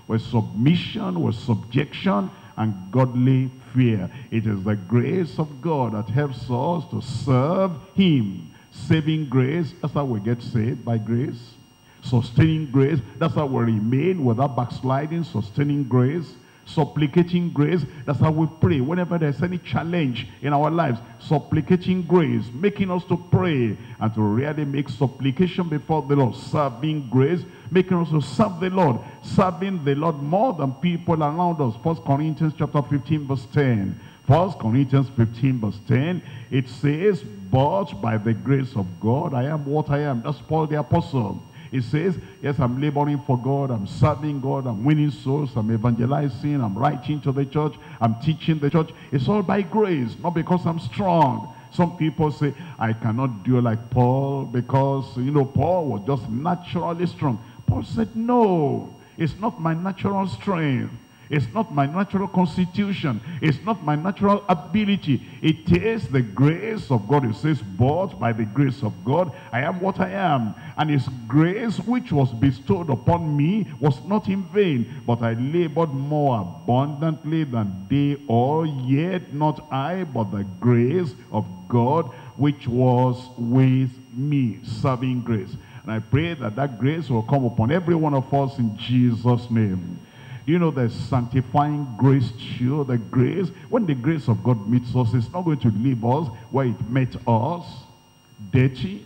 with submission, with subjection, and godly fear. It is the grace of God that helps us to serve him. Saving grace, that's how we get saved, by grace. Sustaining grace, that's how we remain without backsliding. Sustaining grace. Supplicating grace, that's how we pray whenever there's any challenge in our lives. Supplicating grace, making us to pray and to really make supplication before the Lord. Serving grace, making us to serve the Lord. Serving the Lord more than people around us. First Corinthians chapter fifteen verse ten. First Corinthians fifteen verse ten, it says, but by the grace of God I am what I am. That's Paul the apostle. It says, yes, I'm laboring for God, I'm serving God, I'm winning souls, I'm evangelizing, I'm writing to the church, I'm teaching the church. It's all by grace, not because I'm strong. Some people say, I cannot do like Paul because, you know, Paul was just naturally strong. Paul said, no, it's not my natural strength. It's not my natural constitution. It's not my natural ability. It is the grace of God. It says, but by the grace of God, I am what I am. And his grace which was bestowed upon me was not in vain, but I labored more abundantly than they all, yet not I, but the grace of God which was with me. Serving grace. And I pray that that grace will come upon every one of us in Jesus' name. You know, the sanctifying grace too, the grace, when the grace of God meets us, it's not going to leave us where it met us, dirty,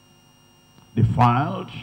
defiled,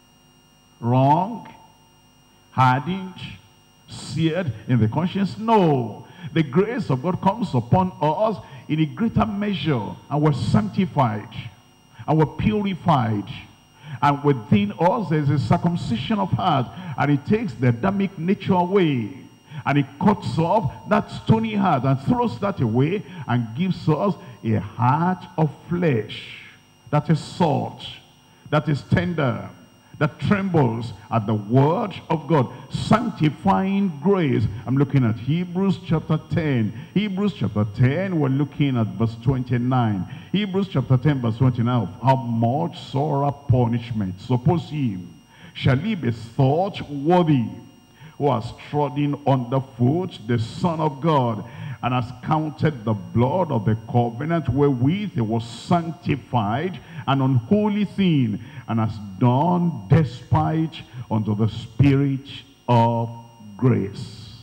wrong, hardened, seared in the conscience. No, the grace of God comes upon us in a greater measure, and we're sanctified, and we're purified. And within us there is a circumcision of heart, and it takes the Adamic nature away, and it cuts off that stony heart and throws that away and gives us a heart of flesh that is soft, that is tender, that trembles at the word of God. Sanctifying grace. I'm looking at Hebrews chapter ten. Hebrews chapter ten, we're looking at verse twenty-nine. Hebrews chapter ten verse twenty-nine. How much sore punishment, suppose ye, shall he be thought worthy, who has trodden underfoot the Son of God, and has counted the blood of the covenant wherewith he was sanctified an unholy thing, and has done despite unto the Spirit of grace.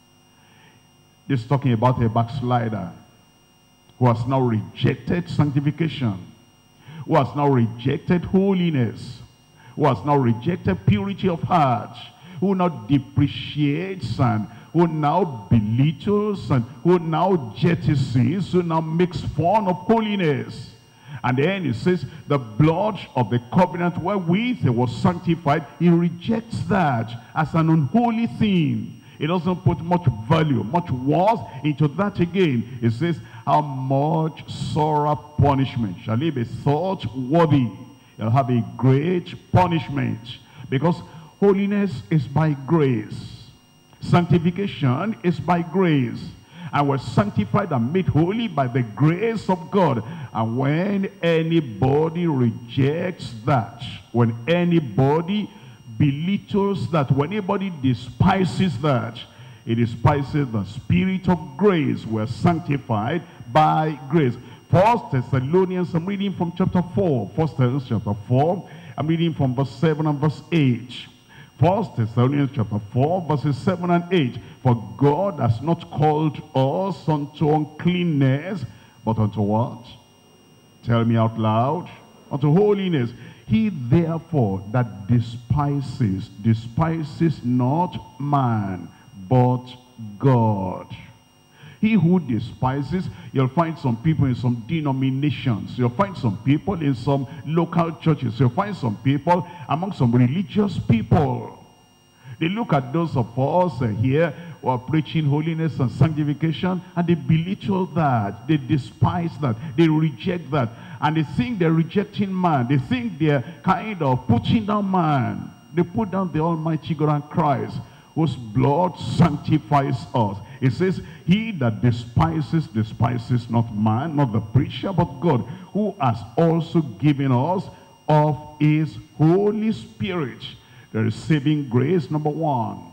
This is talking about a backslider who has now rejected sanctification, who has now rejected holiness, who has now rejected purity of heart, who now depreciates and who now belittles and who now jettisons, who now makes fun of holiness. And then it says, the blood of the covenant wherewith he was sanctified, he rejects that as an unholy thing. He doesn't put much value, much worth into that again. It says, how much sorrow punishment shall he be thought worthy? He'll have a great punishment, because holiness is by grace. Sanctification is by grace. And we're sanctified and made holy by the grace of God. And when anybody rejects that, when anybody belittles that, when anybody despises that, it despises the Spirit of grace. We're sanctified by grace. First Thessalonians, I'm reading from chapter four. First Thessalonians chapter four, I'm reading from verse seven and verse eight. First Thessalonians chapter four, verses seven and eight. For God has not called us unto uncleanness, but unto what? Tell me out loud. Unto holiness. He therefore that despises, despises not man, but God. He who despises, you'll find some people in some denominations. You'll find some people in some local churches. You'll find some people among some religious people. They look at those of us uh, here who are preaching holiness and sanctification, and they belittle that. They despise that. They reject that. And they think they're rejecting man. They think they're kind of putting down man. They put down the Almighty God and Christ, whose blood sanctifies us. It says, he that despises, despises not man, not the preacher, but God, who has also given us of his Holy Spirit. There is saving grace, number one.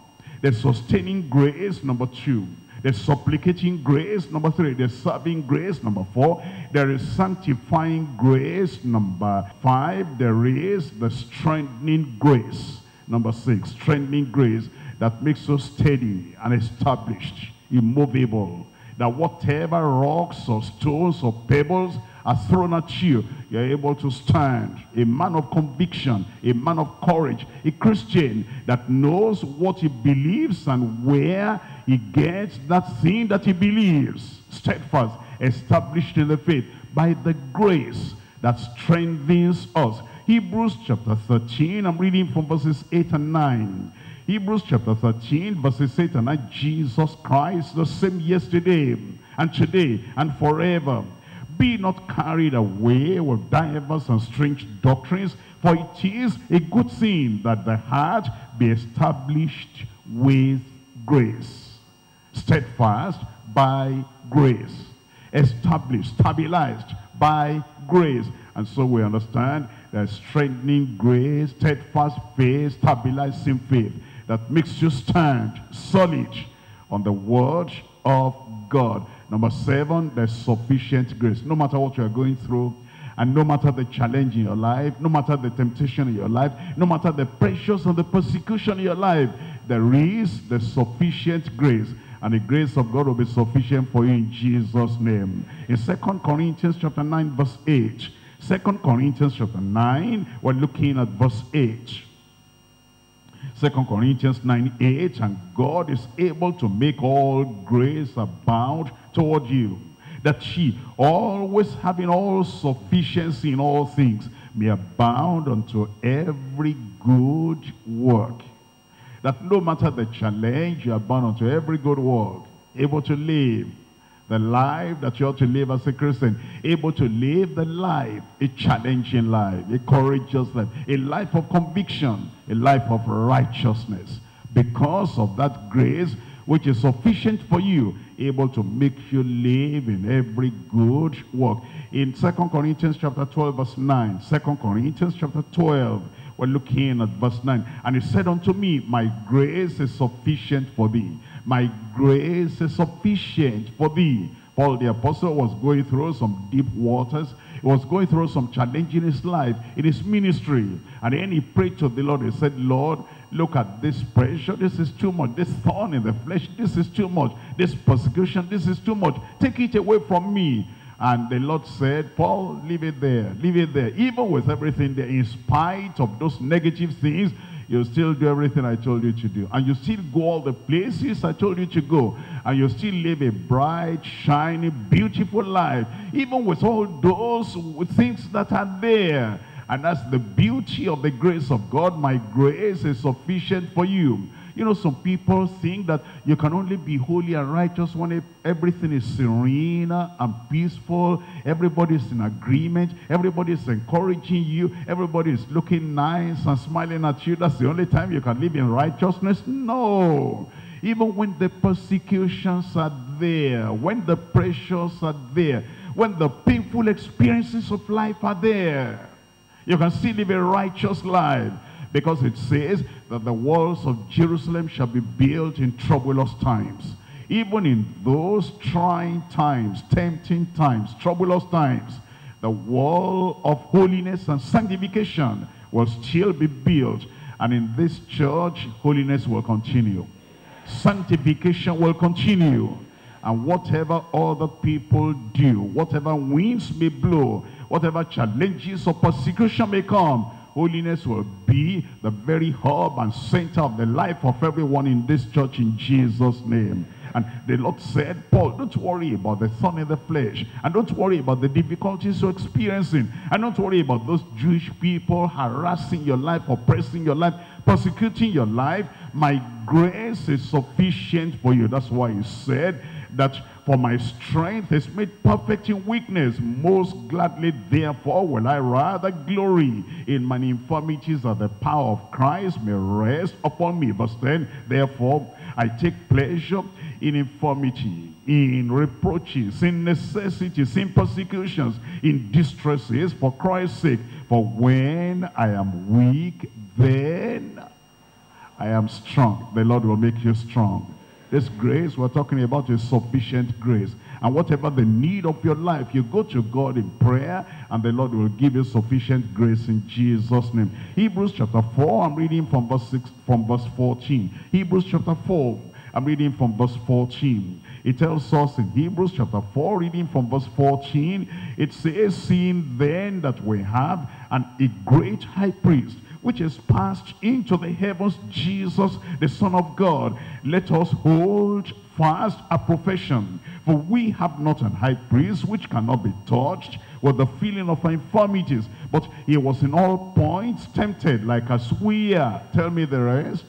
The sustaining grace, number two. The supplicating grace, number three. The serving grace, number four. There is sanctifying grace, number five. There is the strengthening grace, number six. Strengthening grace that makes us steady and established, immovable. That whatever rocks or stones or pebbles are thrown at you, you're able to stand. A man of conviction, a man of courage, a Christian that knows what he believes and where he gets that thing that he believes. Steadfast, established in the faith by the grace that strengthens us. Hebrews chapter thirteen, I'm reading from verses eight and nine. Hebrews chapter thirteen, verses eight and nine. Jesus Christ, the same yesterday and today and forever. Be not carried away with divers and strange doctrines, for it is a good thing that the heart be established with grace. Steadfast by grace. Established, stabilized by grace. And so we understand that strengthening grace, steadfast faith, stabilizing faith that makes you stand solid on the word of God. Number seven, there's sufficient grace. No matter what you're going through, and no matter the challenge in your life, no matter the temptation in your life, no matter the pressures and the persecution in your life, there is the sufficient grace. And the grace of God will be sufficient for you in Jesus' name. In Second Corinthians chapter nine, verse eight. Second Corinthians chapter nine, we're looking at verse eight. Second Corinthians nine, eight, and God is able to make all grace abound toward you, that ye, always having all sufficiency in all things, may abound unto every good work. That no matter the challenge, you abound unto every good work, able to live the life that you ought to live as a Christian, able to live the life, a challenging life, a courageous life, a life of conviction, a life of righteousness, because of that grace which is sufficient for you, able to make you live in every good work. In Second Corinthians chapter twelve, verse nine, Second Corinthians chapter twelve, we're looking at verse nine. And he said unto me, my grace is sufficient for thee. My grace is sufficient for thee. Paul the apostle was going through some deep waters. He was going through some challenge in his life, in his ministry. And then he prayed to the Lord. He said, Lord, look at this pressure. This is too much. This thorn in the flesh, this is too much. This persecution, this is too much. Take it away from me. And the Lord said, Paul, leave it there. Leave it there. Even with everything there, in spite of those negative things, you still do everything I told you to do. And you still go all the places I told you to go. And you still live a bright, shiny, beautiful life. Even with all those things that are there. And that's the beauty of the grace of God. My grace is sufficient for you. You know, some people think that you can only be holy and righteous when everything is serene and peaceful. Everybody's in agreement. Everybody's encouraging you. Everybody's looking nice and smiling at you. That's the only time you can live in righteousness. No. Even when the persecutions are there, when the pressures are there, when the painful experiences of life are there, you can still live a righteous life. Because it says that the walls of Jerusalem shall be built in troublous times. Even in those trying times, tempting times, troublous times, the wall of holiness and sanctification will still be built. And in this church, holiness will continue. Sanctification will continue. And whatever other people do, whatever winds may blow, whatever challenges or persecution may come, holiness will be the very hub and center of the life of everyone in this church in Jesus' name. And the Lord said, Paul, don't worry about the thorn in the flesh. And don't worry about the difficulties you're experiencing. And don't worry about those Jewish people harassing your life, oppressing your life, persecuting your life. My grace is sufficient for you. That's why he said that for my strength is made perfect in weakness. Most gladly, therefore, will I rather glory in my infirmities, that the power of Christ may rest upon me. Verse ten, therefore, I take pleasure in infirmity, in reproaches, in necessities, in persecutions, in distresses, for Christ's sake. For when I am weak, then I am strong. The Lord will make you strong. This grace we're talking about is sufficient grace. And whatever the need of your life, you go to God in prayer, and the Lord will give you sufficient grace in Jesus' name. Hebrews chapter four, I'm reading from verse six, from verse fourteen. Hebrews chapter four, I'm reading from verse fourteen. It tells us in Hebrews chapter four, reading from verse fourteen, it says, seeing then that we have an, a great high priest, which is passed into the heavens, Jesus, the Son of God, let us hold fast our profession. For we have not an high priest which cannot be touched with the feeling of our infirmities, but he was in all points tempted like as we are. Tell me the rest.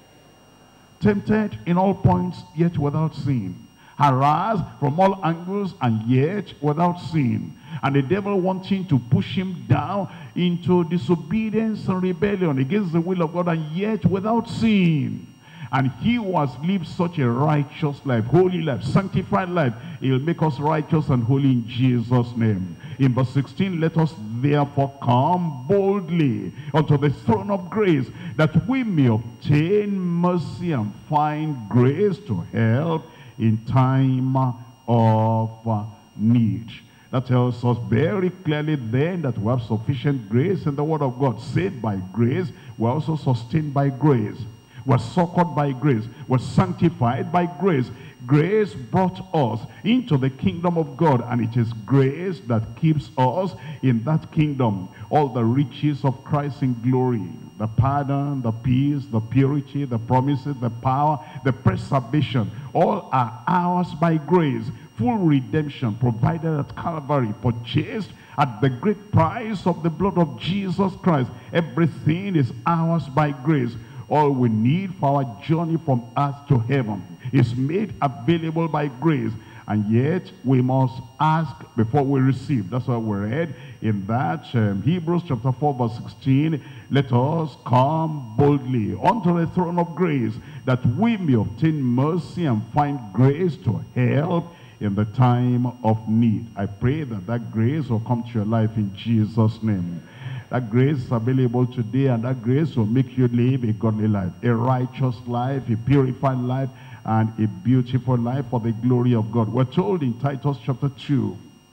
Tempted in all points, yet without sin. Harassed from all angles, and yet without sin. And the devil wanting to push him down into disobedience and rebellion against the will of God, and yet without sin. And he who has lived such a righteous life, holy life, sanctified life, he will make us righteous and holy in Jesus' name. In verse sixteen, let us therefore come boldly unto the throne of grace, that we may obtain mercy and find grace to help in time of need. That tells us very clearly then that we have sufficient grace in the word of God. Saved by grace, we're also sustained by grace. We're succored by grace. We're sanctified by grace. Grace brought us into the kingdom of God, and it is grace that keeps us in that kingdom. All the riches of Christ in glory, the pardon, the peace, the purity, the promises, the power, the preservation, all are ours by grace. Full redemption provided at Calvary, purchased at the great price of the blood of Jesus Christ. Everything is ours by grace. All we need for our journey from earth to heaven is made available by grace. And yet we must ask before we receive. That's what we read in that um, Hebrews chapter four verse sixteen. Let us come boldly unto the throne of grace, that we may obtain mercy and find grace to help in the time of need. I pray that that grace will come to your life in Jesus' name. That grace is available today, and that grace will make you live a godly life, a righteous life, a purified life, and a beautiful life for the glory of God. We're told in Titus chapter two,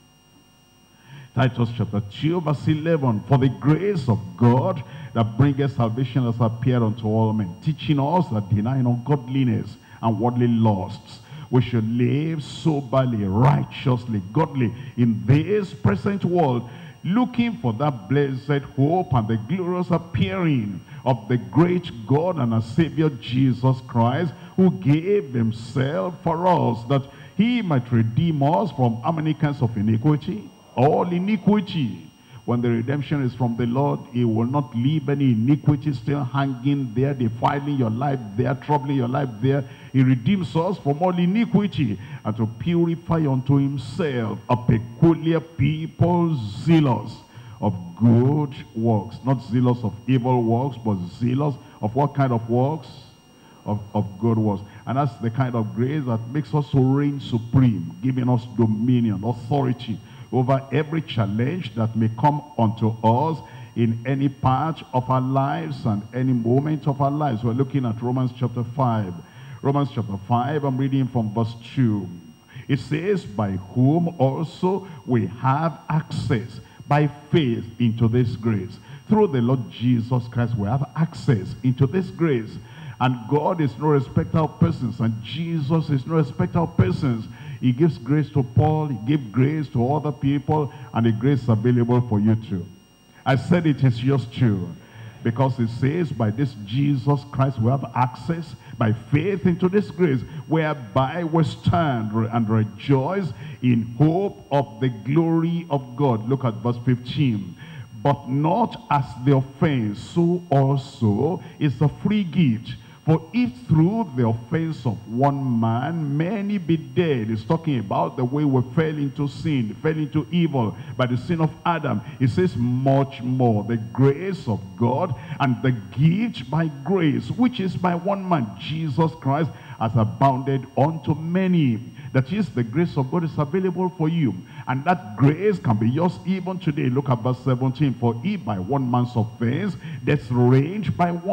Titus chapter two verse eleven, for the grace of God that bringeth salvation has appeared unto all men, teaching us that denying ungodliness and worldly lusts, we should live soberly, righteously, godly in this present world, looking for that blessed hope and the glorious appearing of the great God and our Savior Jesus Christ, who gave himself for us, that he might redeem us from how many kinds of iniquity? All iniquity. When the redemption is from the Lord, he will not leave any iniquity still hanging there, defiling your life there, troubling your life there. He redeems us from all iniquity, and to purify unto himself a peculiar people, zealous of good works. Not zealous of evil works, but zealous of what kind of works? Of, of good works. And that's the kind of grace that makes us to reign supreme, giving us dominion, authority over every challenge that may come unto us in any part of our lives and any moment of our lives. We're looking at Romans chapter five. Romans chapter five, I'm reading from verse two. It says, by whom also we have access by faith into this grace. Through the Lord Jesus Christ, we have access into this grace. And God is no respecter of persons, and Jesus is no respecter of persons. He gives grace to Paul, he gives grace to other people, and the grace is available for you too. I said it is yours too, because it says by this Jesus Christ we have access by faith into this grace, whereby we stand and rejoice in hope of the glory of God. Look at verse fifteen. But not as the offense, so also is the free gift. For if through the offense of one man many be dead, it's talking about the way we fell into sin, fell into evil by the sin of Adam. It says much more, the grace of God and the gift by grace, which is by one man, Jesus Christ, has abounded unto many. That is, the grace of God is available for you, and that grace can be yours even today. Look at verse seventeen. For if by one man's offense death reigned by one,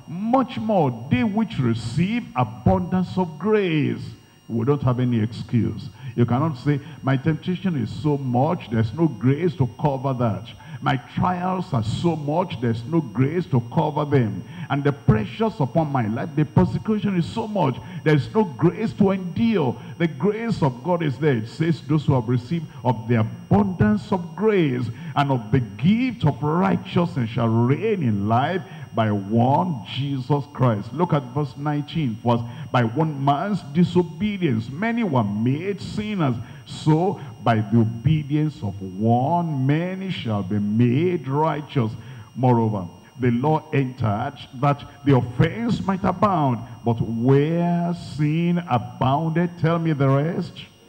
much more they which receive abundance of grace. We don't have any excuse. You cannot say, my temptation is so much, there's no grace to cover that. My trials are so much, there's no grace to cover them. And the pressures upon my life, the persecution is so much, there's no grace to endure. The grace of God is there. It says, those who have received of the abundance of grace and of the gift of righteousness shall reign in life by one Jesus Christ. Look at verse nineteen. For by one man's disobedience many were made sinners, so by the obedience of one many shall be made righteous. Moreover, the law entered that the offense might abound, but where sin abounded, tell me the rest,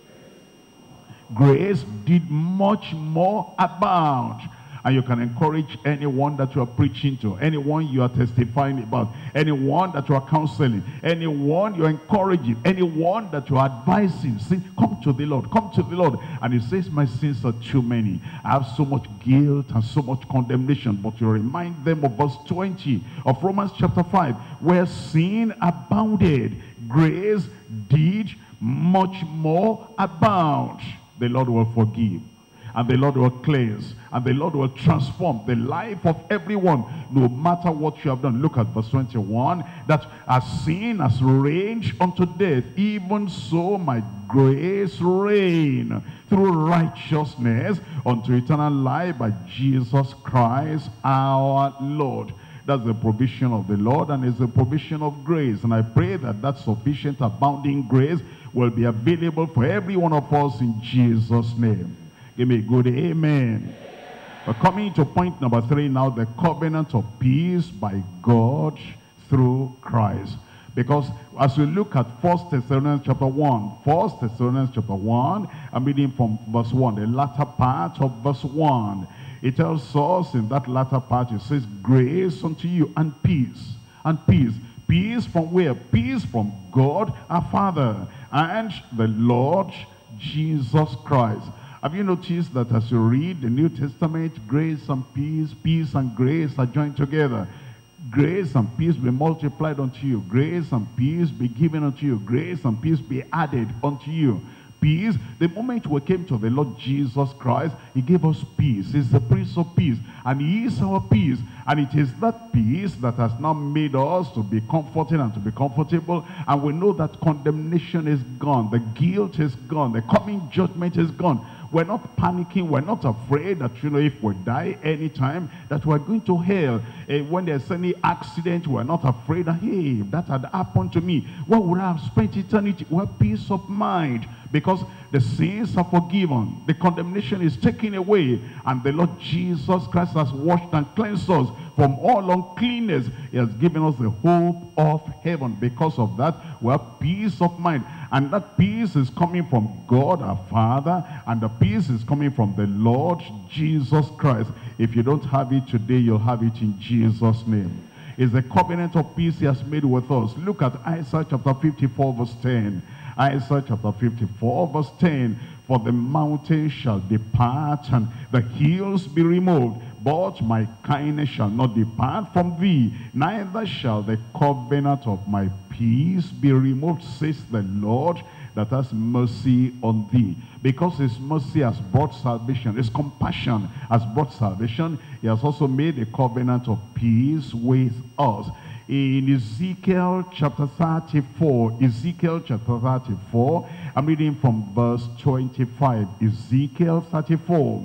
grace did much more abound. And you can encourage anyone that you are preaching to, anyone you are testifying about, anyone that you are counseling, anyone you are encouraging, anyone that you are advising. Say, come to the Lord, come to the Lord. And he says, my sins are too many. I have so much guilt and so much condemnation. But you remind them of verse twenty of Romans chapter five, where sin abounded, grace did much more abound. The Lord will forgive, and the Lord will cleanse, and the Lord will transform the life of everyone, no matter what you have done. Look at verse twenty-one, that as sin has reigned unto death, even so my grace reign through righteousness unto eternal life by Jesus Christ our Lord. That's the provision of the Lord, and it's the provision of grace. And I pray that that sufficient abounding grace will be available for every one of us in Jesus' name. Give me a good amen. Amen. We're coming to point number three now, the covenant of peace by God through Christ. Because as we look at First Thessalonians chapter one, First Thessalonians chapter one, I'm reading from verse one, the latter part of verse one. It tells us in that latter part, it says, grace unto you and peace. And peace. Peace from where? Peace from God our Father and the Lord Jesus Christ. Have you noticed that as you read the New Testament, grace and peace, peace and grace are joined together? Grace and peace be multiplied unto you. Grace and peace be given unto you. Grace and peace be added unto you. Peace, the moment we came to the Lord Jesus Christ, he gave us peace. He's the Prince of Peace, and he is our peace. And it is that peace that has now made us to be comforted and to be comfortable. And we know that condemnation is gone. The guilt is gone. The coming judgment is gone. We're not panicking. We're not afraid that, you know, if we die anytime, that we're going to hell. Uh, when there's any accident, we're not afraid that, hey, if that had happened to me, what would I have spent eternity? Well, peace of mind, because the sins are forgiven. The condemnation is taken away. And the Lord Jesus Christ has washed and cleansed us from all uncleanness. He has given us the hope of heaven. Because of that, we have peace of mind. And that peace is coming from God our Father, and the peace is coming from the Lord Jesus Christ. If you don't have it today, you'll have it in Jesus' name. It's the covenant of peace he has made with us. Look at Isaiah chapter fifty-four verse ten. Isaiah chapter fifty-four verse ten. For the mountains shall depart and the hills be removed, but my kindness shall not depart from thee, neither shall the covenant of my peace be removed, says the Lord that has mercy on thee. Because his mercy has brought salvation, his compassion has brought salvation, he has also made a covenant of peace with us. In Ezekiel chapter thirty-four, Ezekiel chapter thirty-four, I'm reading from verse twenty-five. Ezekiel thirty-four,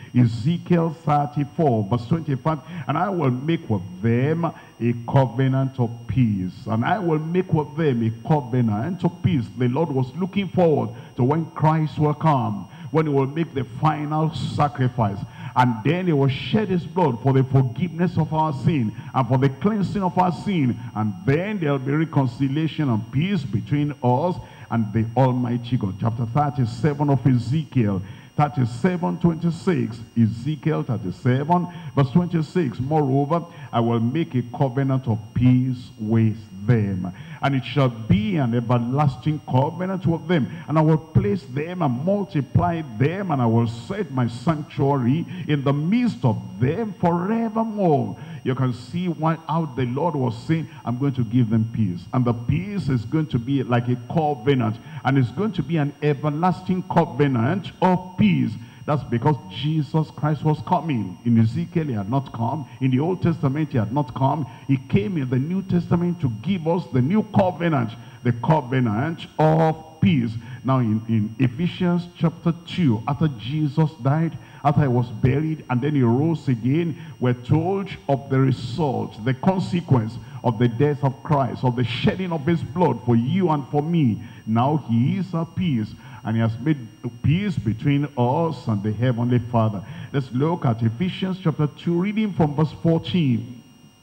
Ezekiel thirty-four, verse twenty-five. And I will make with them a covenant of peace. And I will make with them a covenant of peace. The Lord was looking forward to when Christ will come, when he will make the final sacrifice. And then he will shed his blood for the forgiveness of our sin and for the cleansing of our sin. And then there will be reconciliation and peace between us and the Almighty God. Chapter thirty-seven of Ezekiel. thirty-seven, twenty-six. Ezekiel thirty-seven, verse twenty-six. Moreover, I will make a covenant of peace with them. And it shall be be an everlasting covenant with them, and I will place them and multiply them, and I will set my sanctuary in the midst of them forevermore. You can see why out the Lord was saying, I'm going to give them peace. And the peace is going to be like a covenant, and it's going to be an everlasting covenant of peace. That's because Jesus Christ was coming. In Ezekiel, he had not come. In the Old Testament, he had not come. He came in the New Testament to give us the new covenant, the covenant of peace. Now in, in Ephesians chapter two, after Jesus died, after he was buried, and then he rose again, we're told of the result, the consequence of the death of Christ, of the shedding of his blood for you and for me. Now he is our peace, and he has made peace between us and the Heavenly Father. Let's look at Ephesians chapter two, reading from verse fourteen.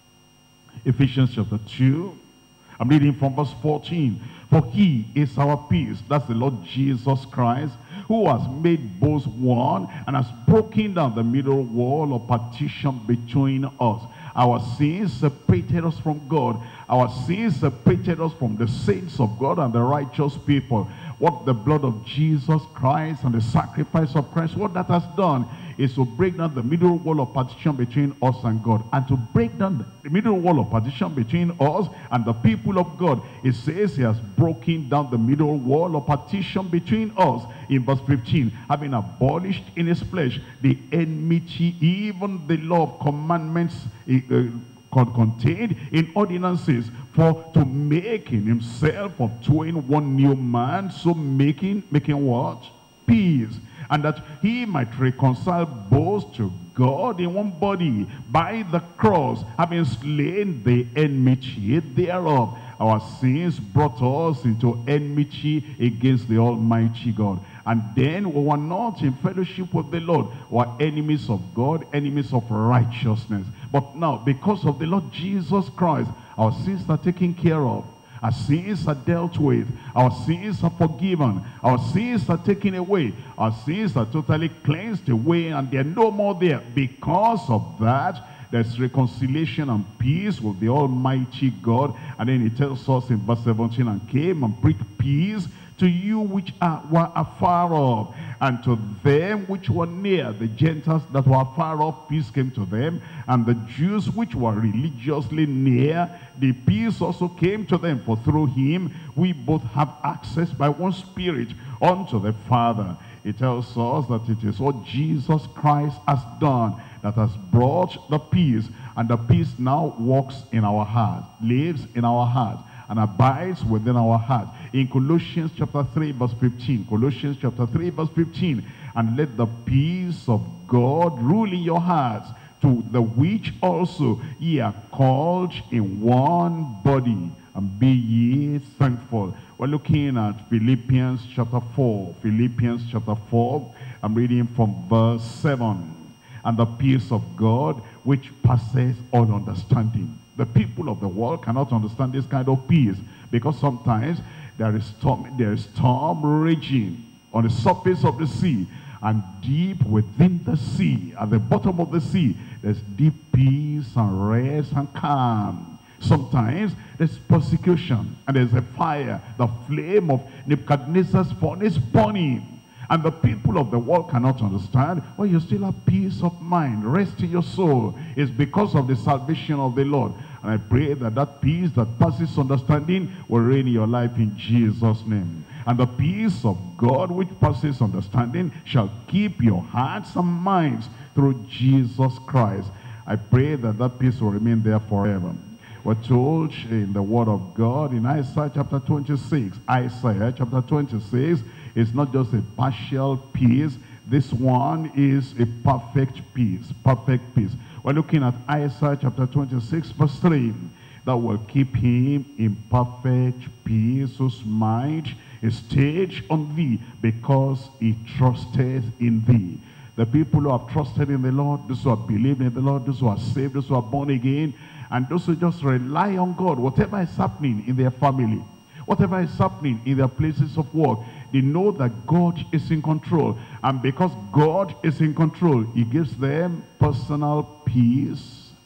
Ephesians chapter two, I'm reading from verse fourteen. For he is our peace, that's the Lord Jesus Christ, who has made both one and has broken down the middle wall of partition between us. Our sins separated us from God. Our sins separated us from the saints of God and the righteous people. What the blood of Jesus Christ and the sacrifice of Christ, what that has done is to break down the middle wall of partition between us and God. And to break down the middle wall of partition between us and the people of God, it says he has broken down the middle wall of partition between us. In verse fifteen, having abolished in his flesh the enmity, even the law of commandments uh, contained in ordinances, for to make in himself of twain one new man, so making, making what? Peace. And that he might reconcile both to God in one body by the cross, having slain the enmity thereof. Our sins brought us into enmity against the Almighty God. And then we were not in fellowship with the Lord. We were enemies of God, enemies of righteousness. But now, because of the Lord Jesus Christ, our sins are taken care of. Our sins are dealt with. Our sins are forgiven. Our sins are taken away. Our sins are totally cleansed away, and they're no more there. Because of that, there's reconciliation and peace with the Almighty God. And then he tells us in verse seventeen, and came and preached peace to you which are, were afar off, and to them which were near. The Gentiles that were far off, peace came to them, and the Jews which were religiously near, the peace also came to them. For through him we both have access by one Spirit unto the Father. It tells us that it is what Jesus Christ has done that has brought the peace, and the peace now walks in our heart, lives in our heart, and abides within our heart. In Colossians chapter three verse fifteen, Colossians chapter three verse fifteen, and let the peace of God rule in your hearts, to the which also ye are called in one body, and be ye thankful. We're looking at Philippians chapter four. Philippians chapter four, I'm reading from verse seven. And the peace of God, which passes all understanding. The people of the world cannot understand this kind of peace, because sometimes there is storm, there is storm raging on the surface of the sea, and deep within the sea, at the bottom of the sea, there's deep peace and rest and calm. Sometimes there's persecution, and there's a fire, the flame of Nebuchadnezzar's furnace burning. And the people of the world cannot understand. Well, you still have peace of mind, rest in your soul. It's because of the salvation of the Lord. And I pray that that peace that passes understanding will reign in your life in Jesus' name. And the peace of God which passes understanding shall keep your hearts and minds through Jesus Christ. I pray that that peace will remain there forever. We're told in the word of God in Isaiah chapter twenty-six. Isaiah chapter twenty-six is not just a partial peace. This one is a perfect peace. Perfect peace. We're looking at Isaiah chapter twenty-six verse three. That will keep him in perfect peace, whose mind is stayed on thee, because he trusted in thee. The people who have trusted in the Lord, those who have believed in the Lord, those who are saved, those who are born again, and those who just rely on God, whatever is happening in their family, whatever is happening in their places of work, they know that God is in control. And because God is in control, he gives them personal peace.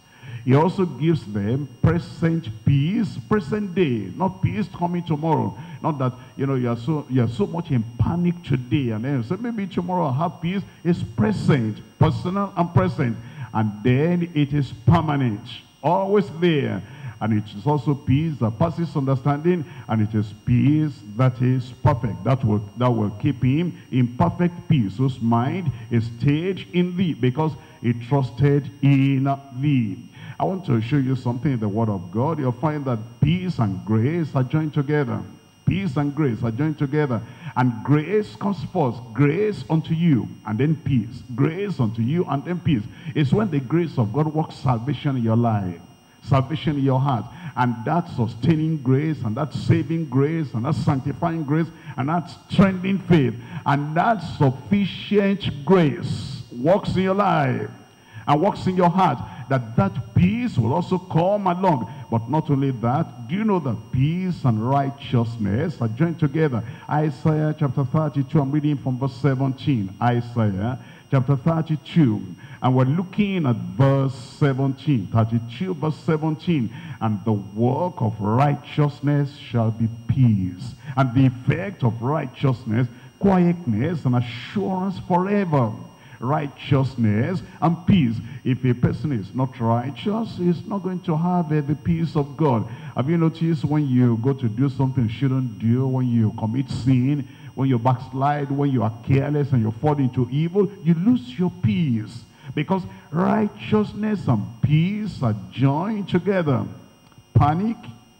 He also gives them present peace, present day, not peace coming tomorrow. Not that, you know, you are so you are so much in panic today, and then you say, maybe tomorrow I'll have peace. It's present, personal and present. And then it is permanent, always there. And it is also peace that passes understanding, and it is peace that is perfect. That will, that will keep him in perfect peace, whose mind is stayed in thee, because he trusted in thee. I want to show you something in the Word of God. You'll find that peace and grace are joined together. Peace and grace are joined together. And grace comes first. Grace unto you, and then peace. Grace unto you, and then peace. It's when the grace of God works salvation in your life. Salvation in your heart, and that sustaining grace, and that saving grace, and that sanctifying grace, and that strengthening faith, and that sufficient grace works in your life and works in your heart, that that peace will also come along. But not only that, do you know that peace and righteousness are joined together? Isaiah chapter thirty-two, I'm reading from verse seventeen. Isaiah chapter thirty-two, and we're looking at verse seventeen. thirty-two verse seventeen. And the work of righteousness shall be peace, and the effect of righteousness, quietness and assurance forever. Righteousness and peace. If a person is not righteous, he's not going to have uh, the peace of God. Have you noticed when you go to do something you shouldn't do, when you commit sin, when you backslide, when you are careless and you fall into evil, you lose your peace? Because righteousness and peace are joined together. Panic,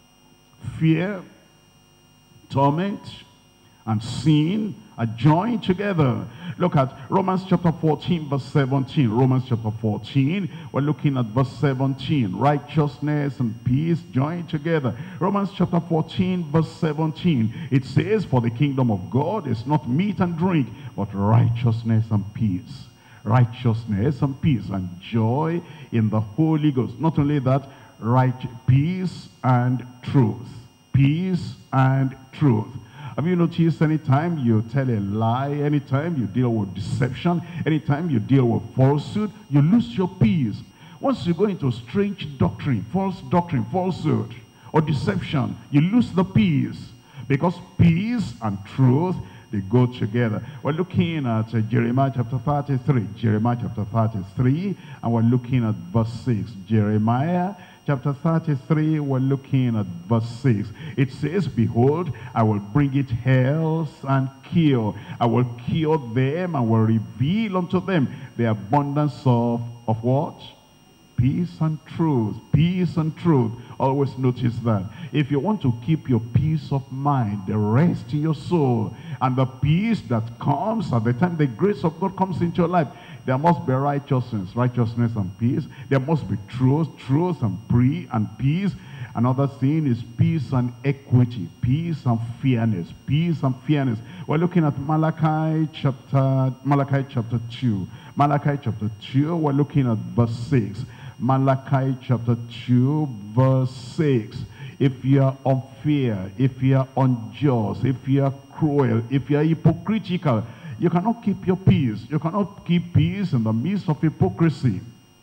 fear, torment, and sin are joined together. Look at Romans chapter fourteen verse seventeen. Romans chapter fourteen, we're looking at verse seventeen. Righteousness and peace joined together. Romans chapter fourteen verse seventeen. It says, for the kingdom of God is not meat and drink, but righteousness and peace. Righteousness and peace and joy in the Holy Ghost. Not only that, right, peace and truth. Peace and truth. Have you noticed anytime you tell a lie, anytime you deal with deception, anytime you deal with falsehood, you lose your peace. Once you go into strange doctrine, false doctrine, falsehood, or deception, you lose the peace. Because peace and truth, they go together. We're looking at uh, Jeremiah chapter thirty-three. Jeremiah chapter thirty-three, and we're looking at verse six. Jeremiah chapter thirty-three, we're looking at verse six. It says, behold, I will bring it health and cure. I will cure them and will reveal unto them the abundance of, of what? Peace and truth. Peace and truth. Always notice that. If you want to keep your peace of mind, the rest in your soul, and the peace that comes at the time the grace of God comes into your life, there must be righteousness, righteousness and peace. There must be truth, truth and pre and peace. Another thing is peace and equity, peace and fairness, peace and fairness. We're looking at Malachi chapter, Malachi chapter two. Malachi chapter two, we're looking at verse six. Malachi chapter two, verse six. If you are unfair, if you are unjust, if you are cruel, if you are hypocritical, you cannot keep your peace. You cannot keep peace in the midst of hypocrisy,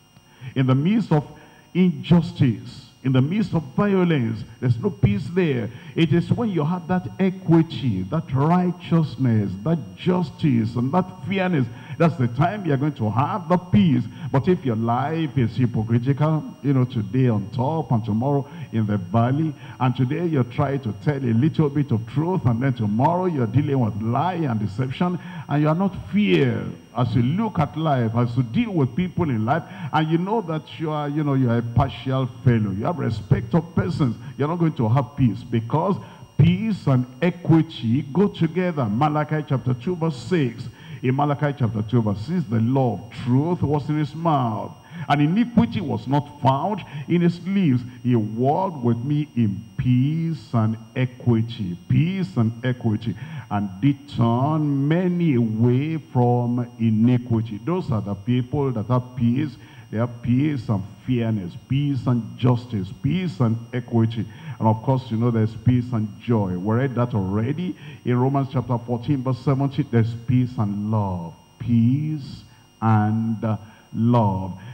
in the midst of injustice, in the midst of violence. There's no peace there. It is when you have that equity, that righteousness, that justice, and that fairness, that's the time you're going to have the peace. But if your life is hypocritical, you know, today on top and tomorrow in the valley, and today you try to tell a little bit of truth, and then tomorrow you're dealing with lie and deception, and you are not fair as you look at life, as you deal with people in life, and you know that you are, you know, you are a partial fellow. You have respect of persons. You're not going to have peace, because peace and equity go together. Malachi chapter two verse six. In Malachi chapter two verse six, the law of truth was in his mouth, and iniquity was not found in his lips. He walked with me in peace and equity, peace and equity, and did turn many away from iniquity. Those are the people that have peace. They have peace and fairness, peace and justice, peace and equity. And of course, you know, there's peace and joy. We read that already in Romans chapter fourteen verse seventeen. There's peace and love. Peace and uh, love.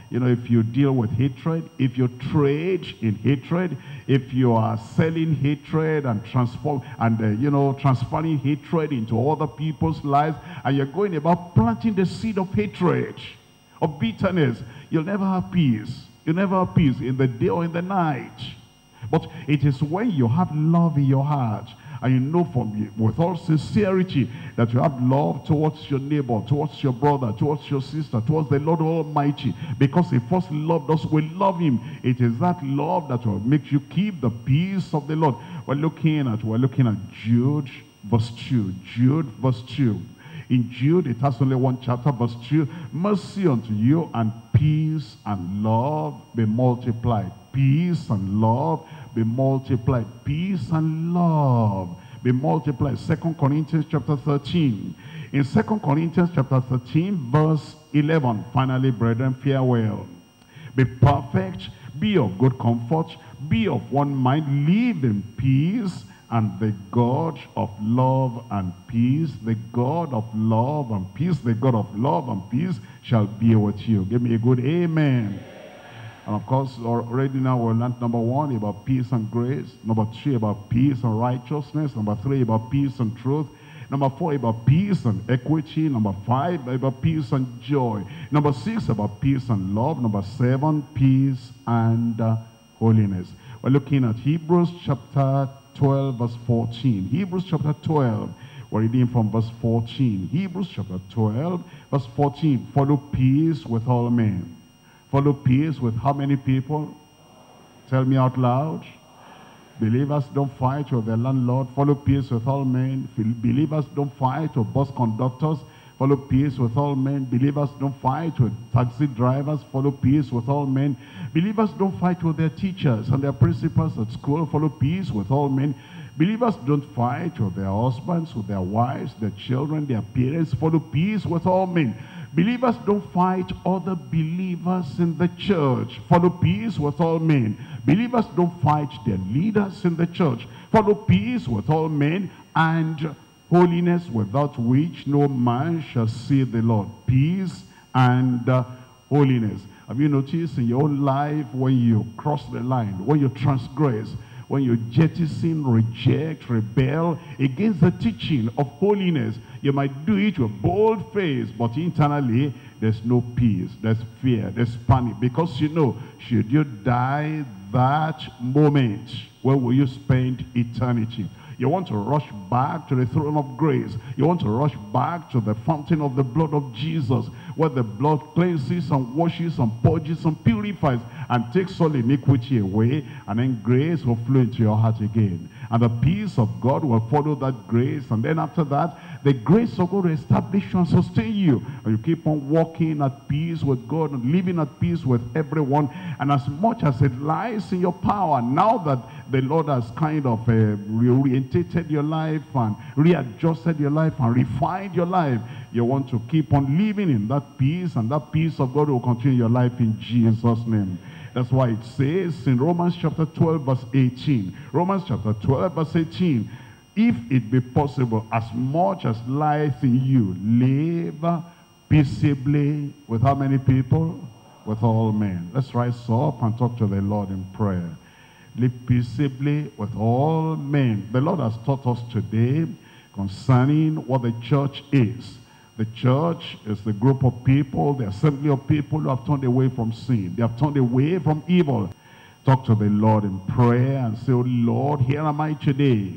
You know, if you deal with hatred, if you trade in hatred, if you are selling hatred and transform and uh, you know, transferring hatred into other people's lives, and you're going about planting the seed of hatred, of bitterness, you'll never have peace. You'll never have peace in the day or in the night. But it is when you have love in your heart, and you know from with all sincerity that you have love towards your neighbor, towards your brother, towards your sister, towards the Lord Almighty, because he first loved us, we love him. It is that love that will make you keep the peace of the Lord. We're looking at we're looking at Jude verse two. Jude verse two. In Jude, it has only one chapter, verse two. Mercy unto you, and peace and love be multiplied. Peace and love be multiplied. Peace and love be multiplied. Second Corinthians chapter thirteen. In Second Corinthians chapter thirteen, verse eleven. Finally, brethren, farewell. Be perfect, be of good comfort, be of one mind, live in peace, and the God of love and peace, the God of love and peace, the God of love and peace shall be with you. Give me a good amen. And of course, already now we'll learn number one about peace and grace. Number two about peace and righteousness. Number three about peace and truth. Number four about peace and equity. Number five about peace and joy. Number six about peace and love. Number seven, peace and uh, holiness. We're looking at Hebrews chapter twelve verse fourteen. Hebrews chapter twelve. We're reading from verse fourteen. Hebrews chapter twelve verse fourteen. Follow peace with all men. Follow peace with how many people? Tell me out loud. Believers don't fight with their landlord. Follow peace with all men. Believers don't fight with bus conductors. Follow peace with all men. Believers don't fight with taxi drivers. Follow peace with all men. Believers don't fight with their teachers and their principals at school. Follow peace with all men. Believers don't fight with their husbands, with their wives, their children, their parents. Follow peace with all men. Believers don't fight other believers in the church. Follow peace with all men. Believers don't fight their leaders in the church. Follow peace with all men, and holiness, without which no man shall see the Lord. Peace and uh, holiness. Have you noticed in your own life, when you cross the line, when you transgress, when you jettison, reject, rebel against the teaching of holiness, you might do it with bold face, but internally there's no peace, there's fear, there's panic, because you know, should you die that moment, where will you spend eternity? You want to rush back to the throne of grace. You want to rush back to the fountain of the blood of Jesus, where the blood cleanses and washes and purges and purifies and takes all iniquity away, and then grace will flow into your heart again. And the peace of God will follow that grace, and then after that, the grace of God will establish and sustain you. And you keep on walking at peace with God and living at peace with everyone. And as much as it lies in your power, now that the Lord has kind of uh, reorientated your life and readjusted your life and refined your life, you want to keep on living in that peace, and that peace of God will continue your life in Jesus' name. That's why it says in Romans chapter twelve verse eighteen. Romans chapter twelve verse eighteen. If it be possible, as much as lieth in you, live peaceably with how many people? With all men. Let's rise up and talk to the Lord in prayer. Live peaceably with all men. The Lord has taught us today concerning what the church is. The church is the group of people, the assembly of people who have turned away from sin. They have turned away from evil. Talk to the Lord in prayer and say, oh Lord, here am I today.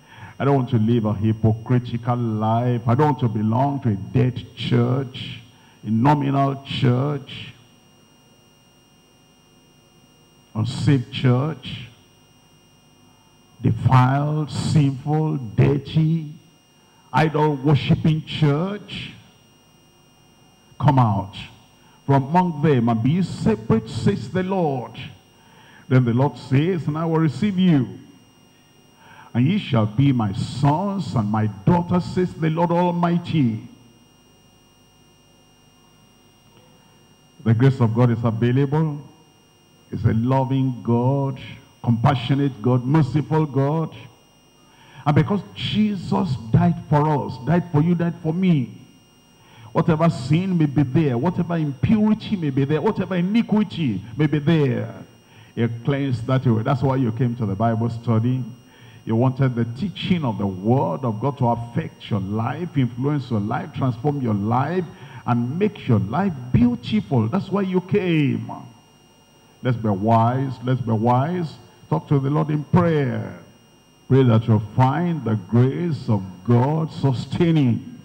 I don't want to live a hypocritical life. I don't want to belong to a dead church, a nominal church, unsaved church, defiled, sinful, dirty, idol-worshipping church. Come out from among them and be separate, says the Lord. Then the Lord says, and I will receive you. And ye shall be my sons and my daughters, says the Lord Almighty. The grace of God is available. It's a loving God, compassionate God, merciful God. And because Jesus died for us, died for you, died for me, Whatever sin may be there, whatever impurity may be there, whatever iniquity may be there, you cleanse that away. That's why you came to the Bible study. You wanted the teaching of the Word of God to affect your life, influence your life, transform your life, and make your life beautiful. That's why you came. Let's be wise. Let's be wise. Talk to the Lord in prayer. Pray that you'll find the grace of God sustaining.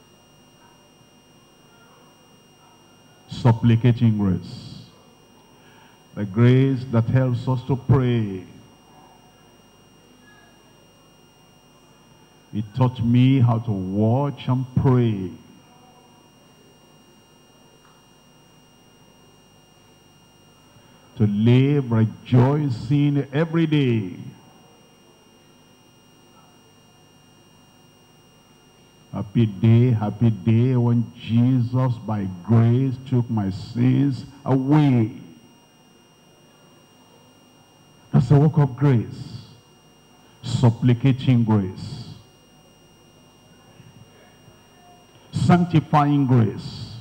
Supplicating grace. The grace that helps us to pray. It taught me how to watch and pray. To live rejoicing every day. Happy day, happy day when Jesus by grace took my sins away. That's the work of grace. Supplicating grace. Sanctifying grace.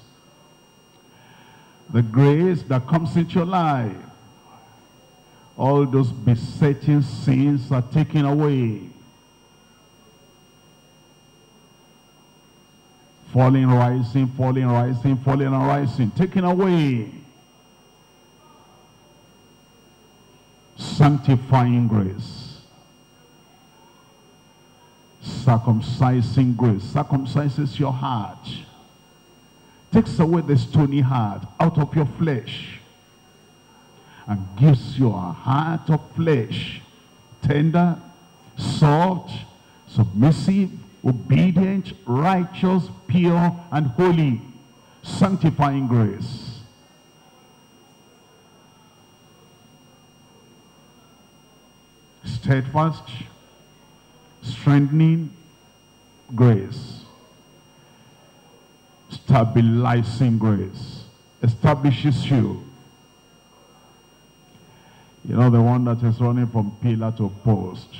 The grace that comes into your life. All those besetting sins are taken away. Falling, rising, falling, rising, falling and rising. Taken away. Sanctifying grace. Circumcising grace. Circumcises your heart. Takes away the stony heart out of your flesh. And gives you a heart of flesh. Tender, soft, submissive, obedient, righteous, pure, and holy. Sanctifying grace. Steadfast, strengthening grace. Stabilizing grace. Establishes you. You know, the one that is running from pillar to post.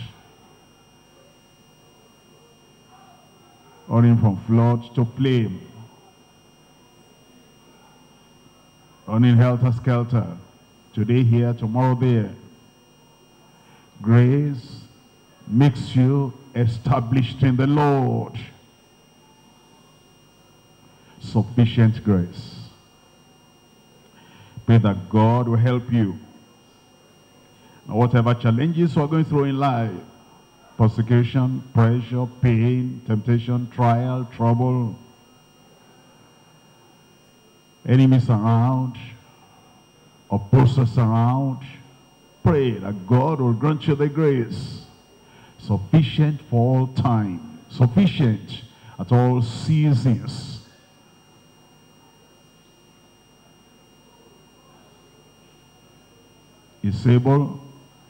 Running from flood to flame. Running helter-skelter. Today here, tomorrow there. Grace makes you established in the Lord. Sufficient grace. Pray that God will help you. Now, whatever challenges we're going through in life, persecution, pressure, pain, temptation, trial, trouble, enemies around, opposers around, pray that God will grant you the grace sufficient for all time, sufficient at all seasons. He's able.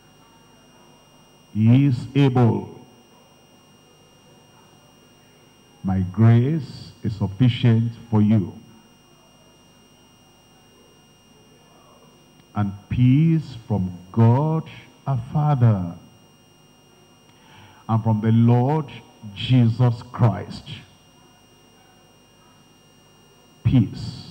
He is able. My grace is sufficient for you. And peace from God our Father and from the Lord Jesus Christ. Peace.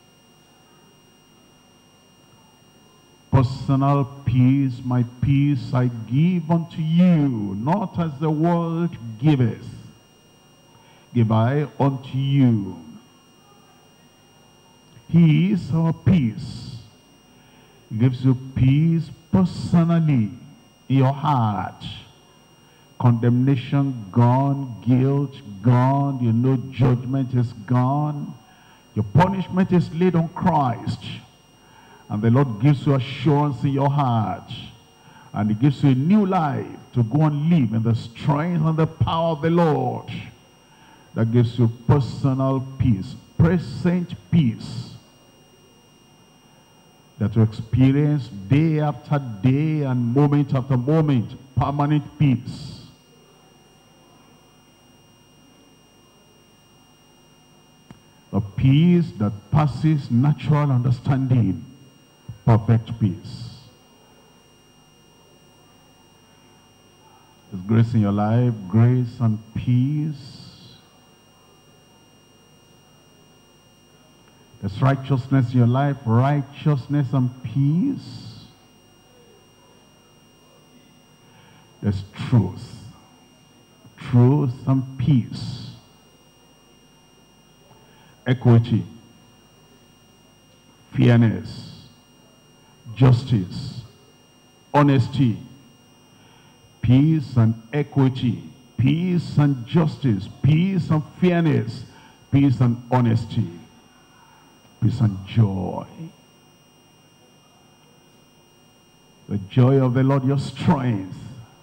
Personal peace, my peace I give unto you, not as the world giveth, give I unto you. He is our peace. He gives you peace personally in your heart. Condemnation gone, guilt gone, you know judgment is gone. Your punishment is laid on Christ. And the Lord gives you assurance in your heart. And He gives you a new life to go and live in the strength and the power of the Lord. That gives you personal peace, present peace. That you experience day after day and moment after moment, permanent peace. A peace that passes natural understanding. Perfect peace. There's grace in your life, grace and peace. There's righteousness in your life, righteousness and peace. There's truth, truth and peace. Equity, fairness, justice, honesty, peace and equity, peace and justice, peace and fairness, peace and honesty, peace and joy. The joy of the Lord, your strength.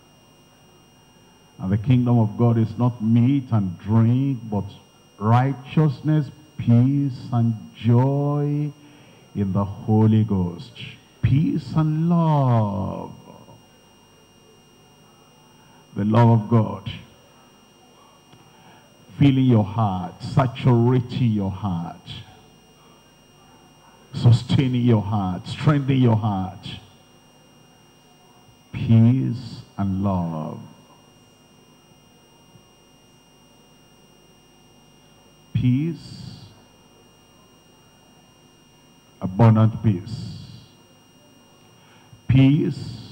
And the kingdom of God is not meat and drink, but righteousness, peace and joy in the Holy Ghost. Peace and love. The love of God filling your heart, saturating your heart, sustaining your heart, strengthening your heart. Peace and love. Peace, abundant peace. Peace,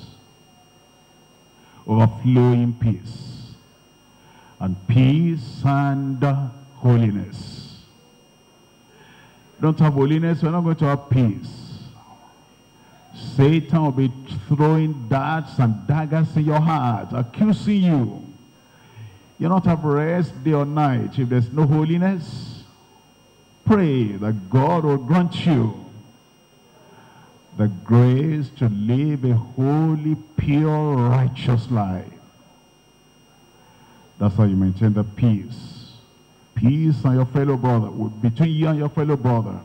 overflowing peace. And peace and holiness. Don't have holiness, we're not going to have peace. Satan will be throwing darts and daggers in your heart, accusing you. You'll not have rest day or night if there's no holiness. Pray that God will grant you the grace to live a holy, pure, righteous life. That's how you maintain the peace. Peace and your fellow brother, between you and your fellow brother.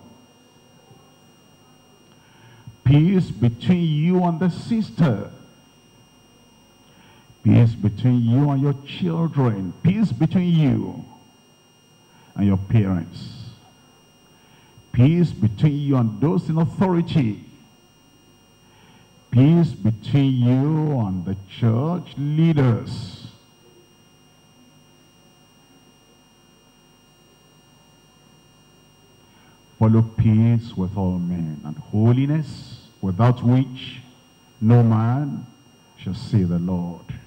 Peace between you and the sister. Peace between you and your children. Peace between you and your parents. Peace between you and those in authority. Peace between you and the church leaders. Follow peace with all men, and holiness, without which no man shall see the Lord.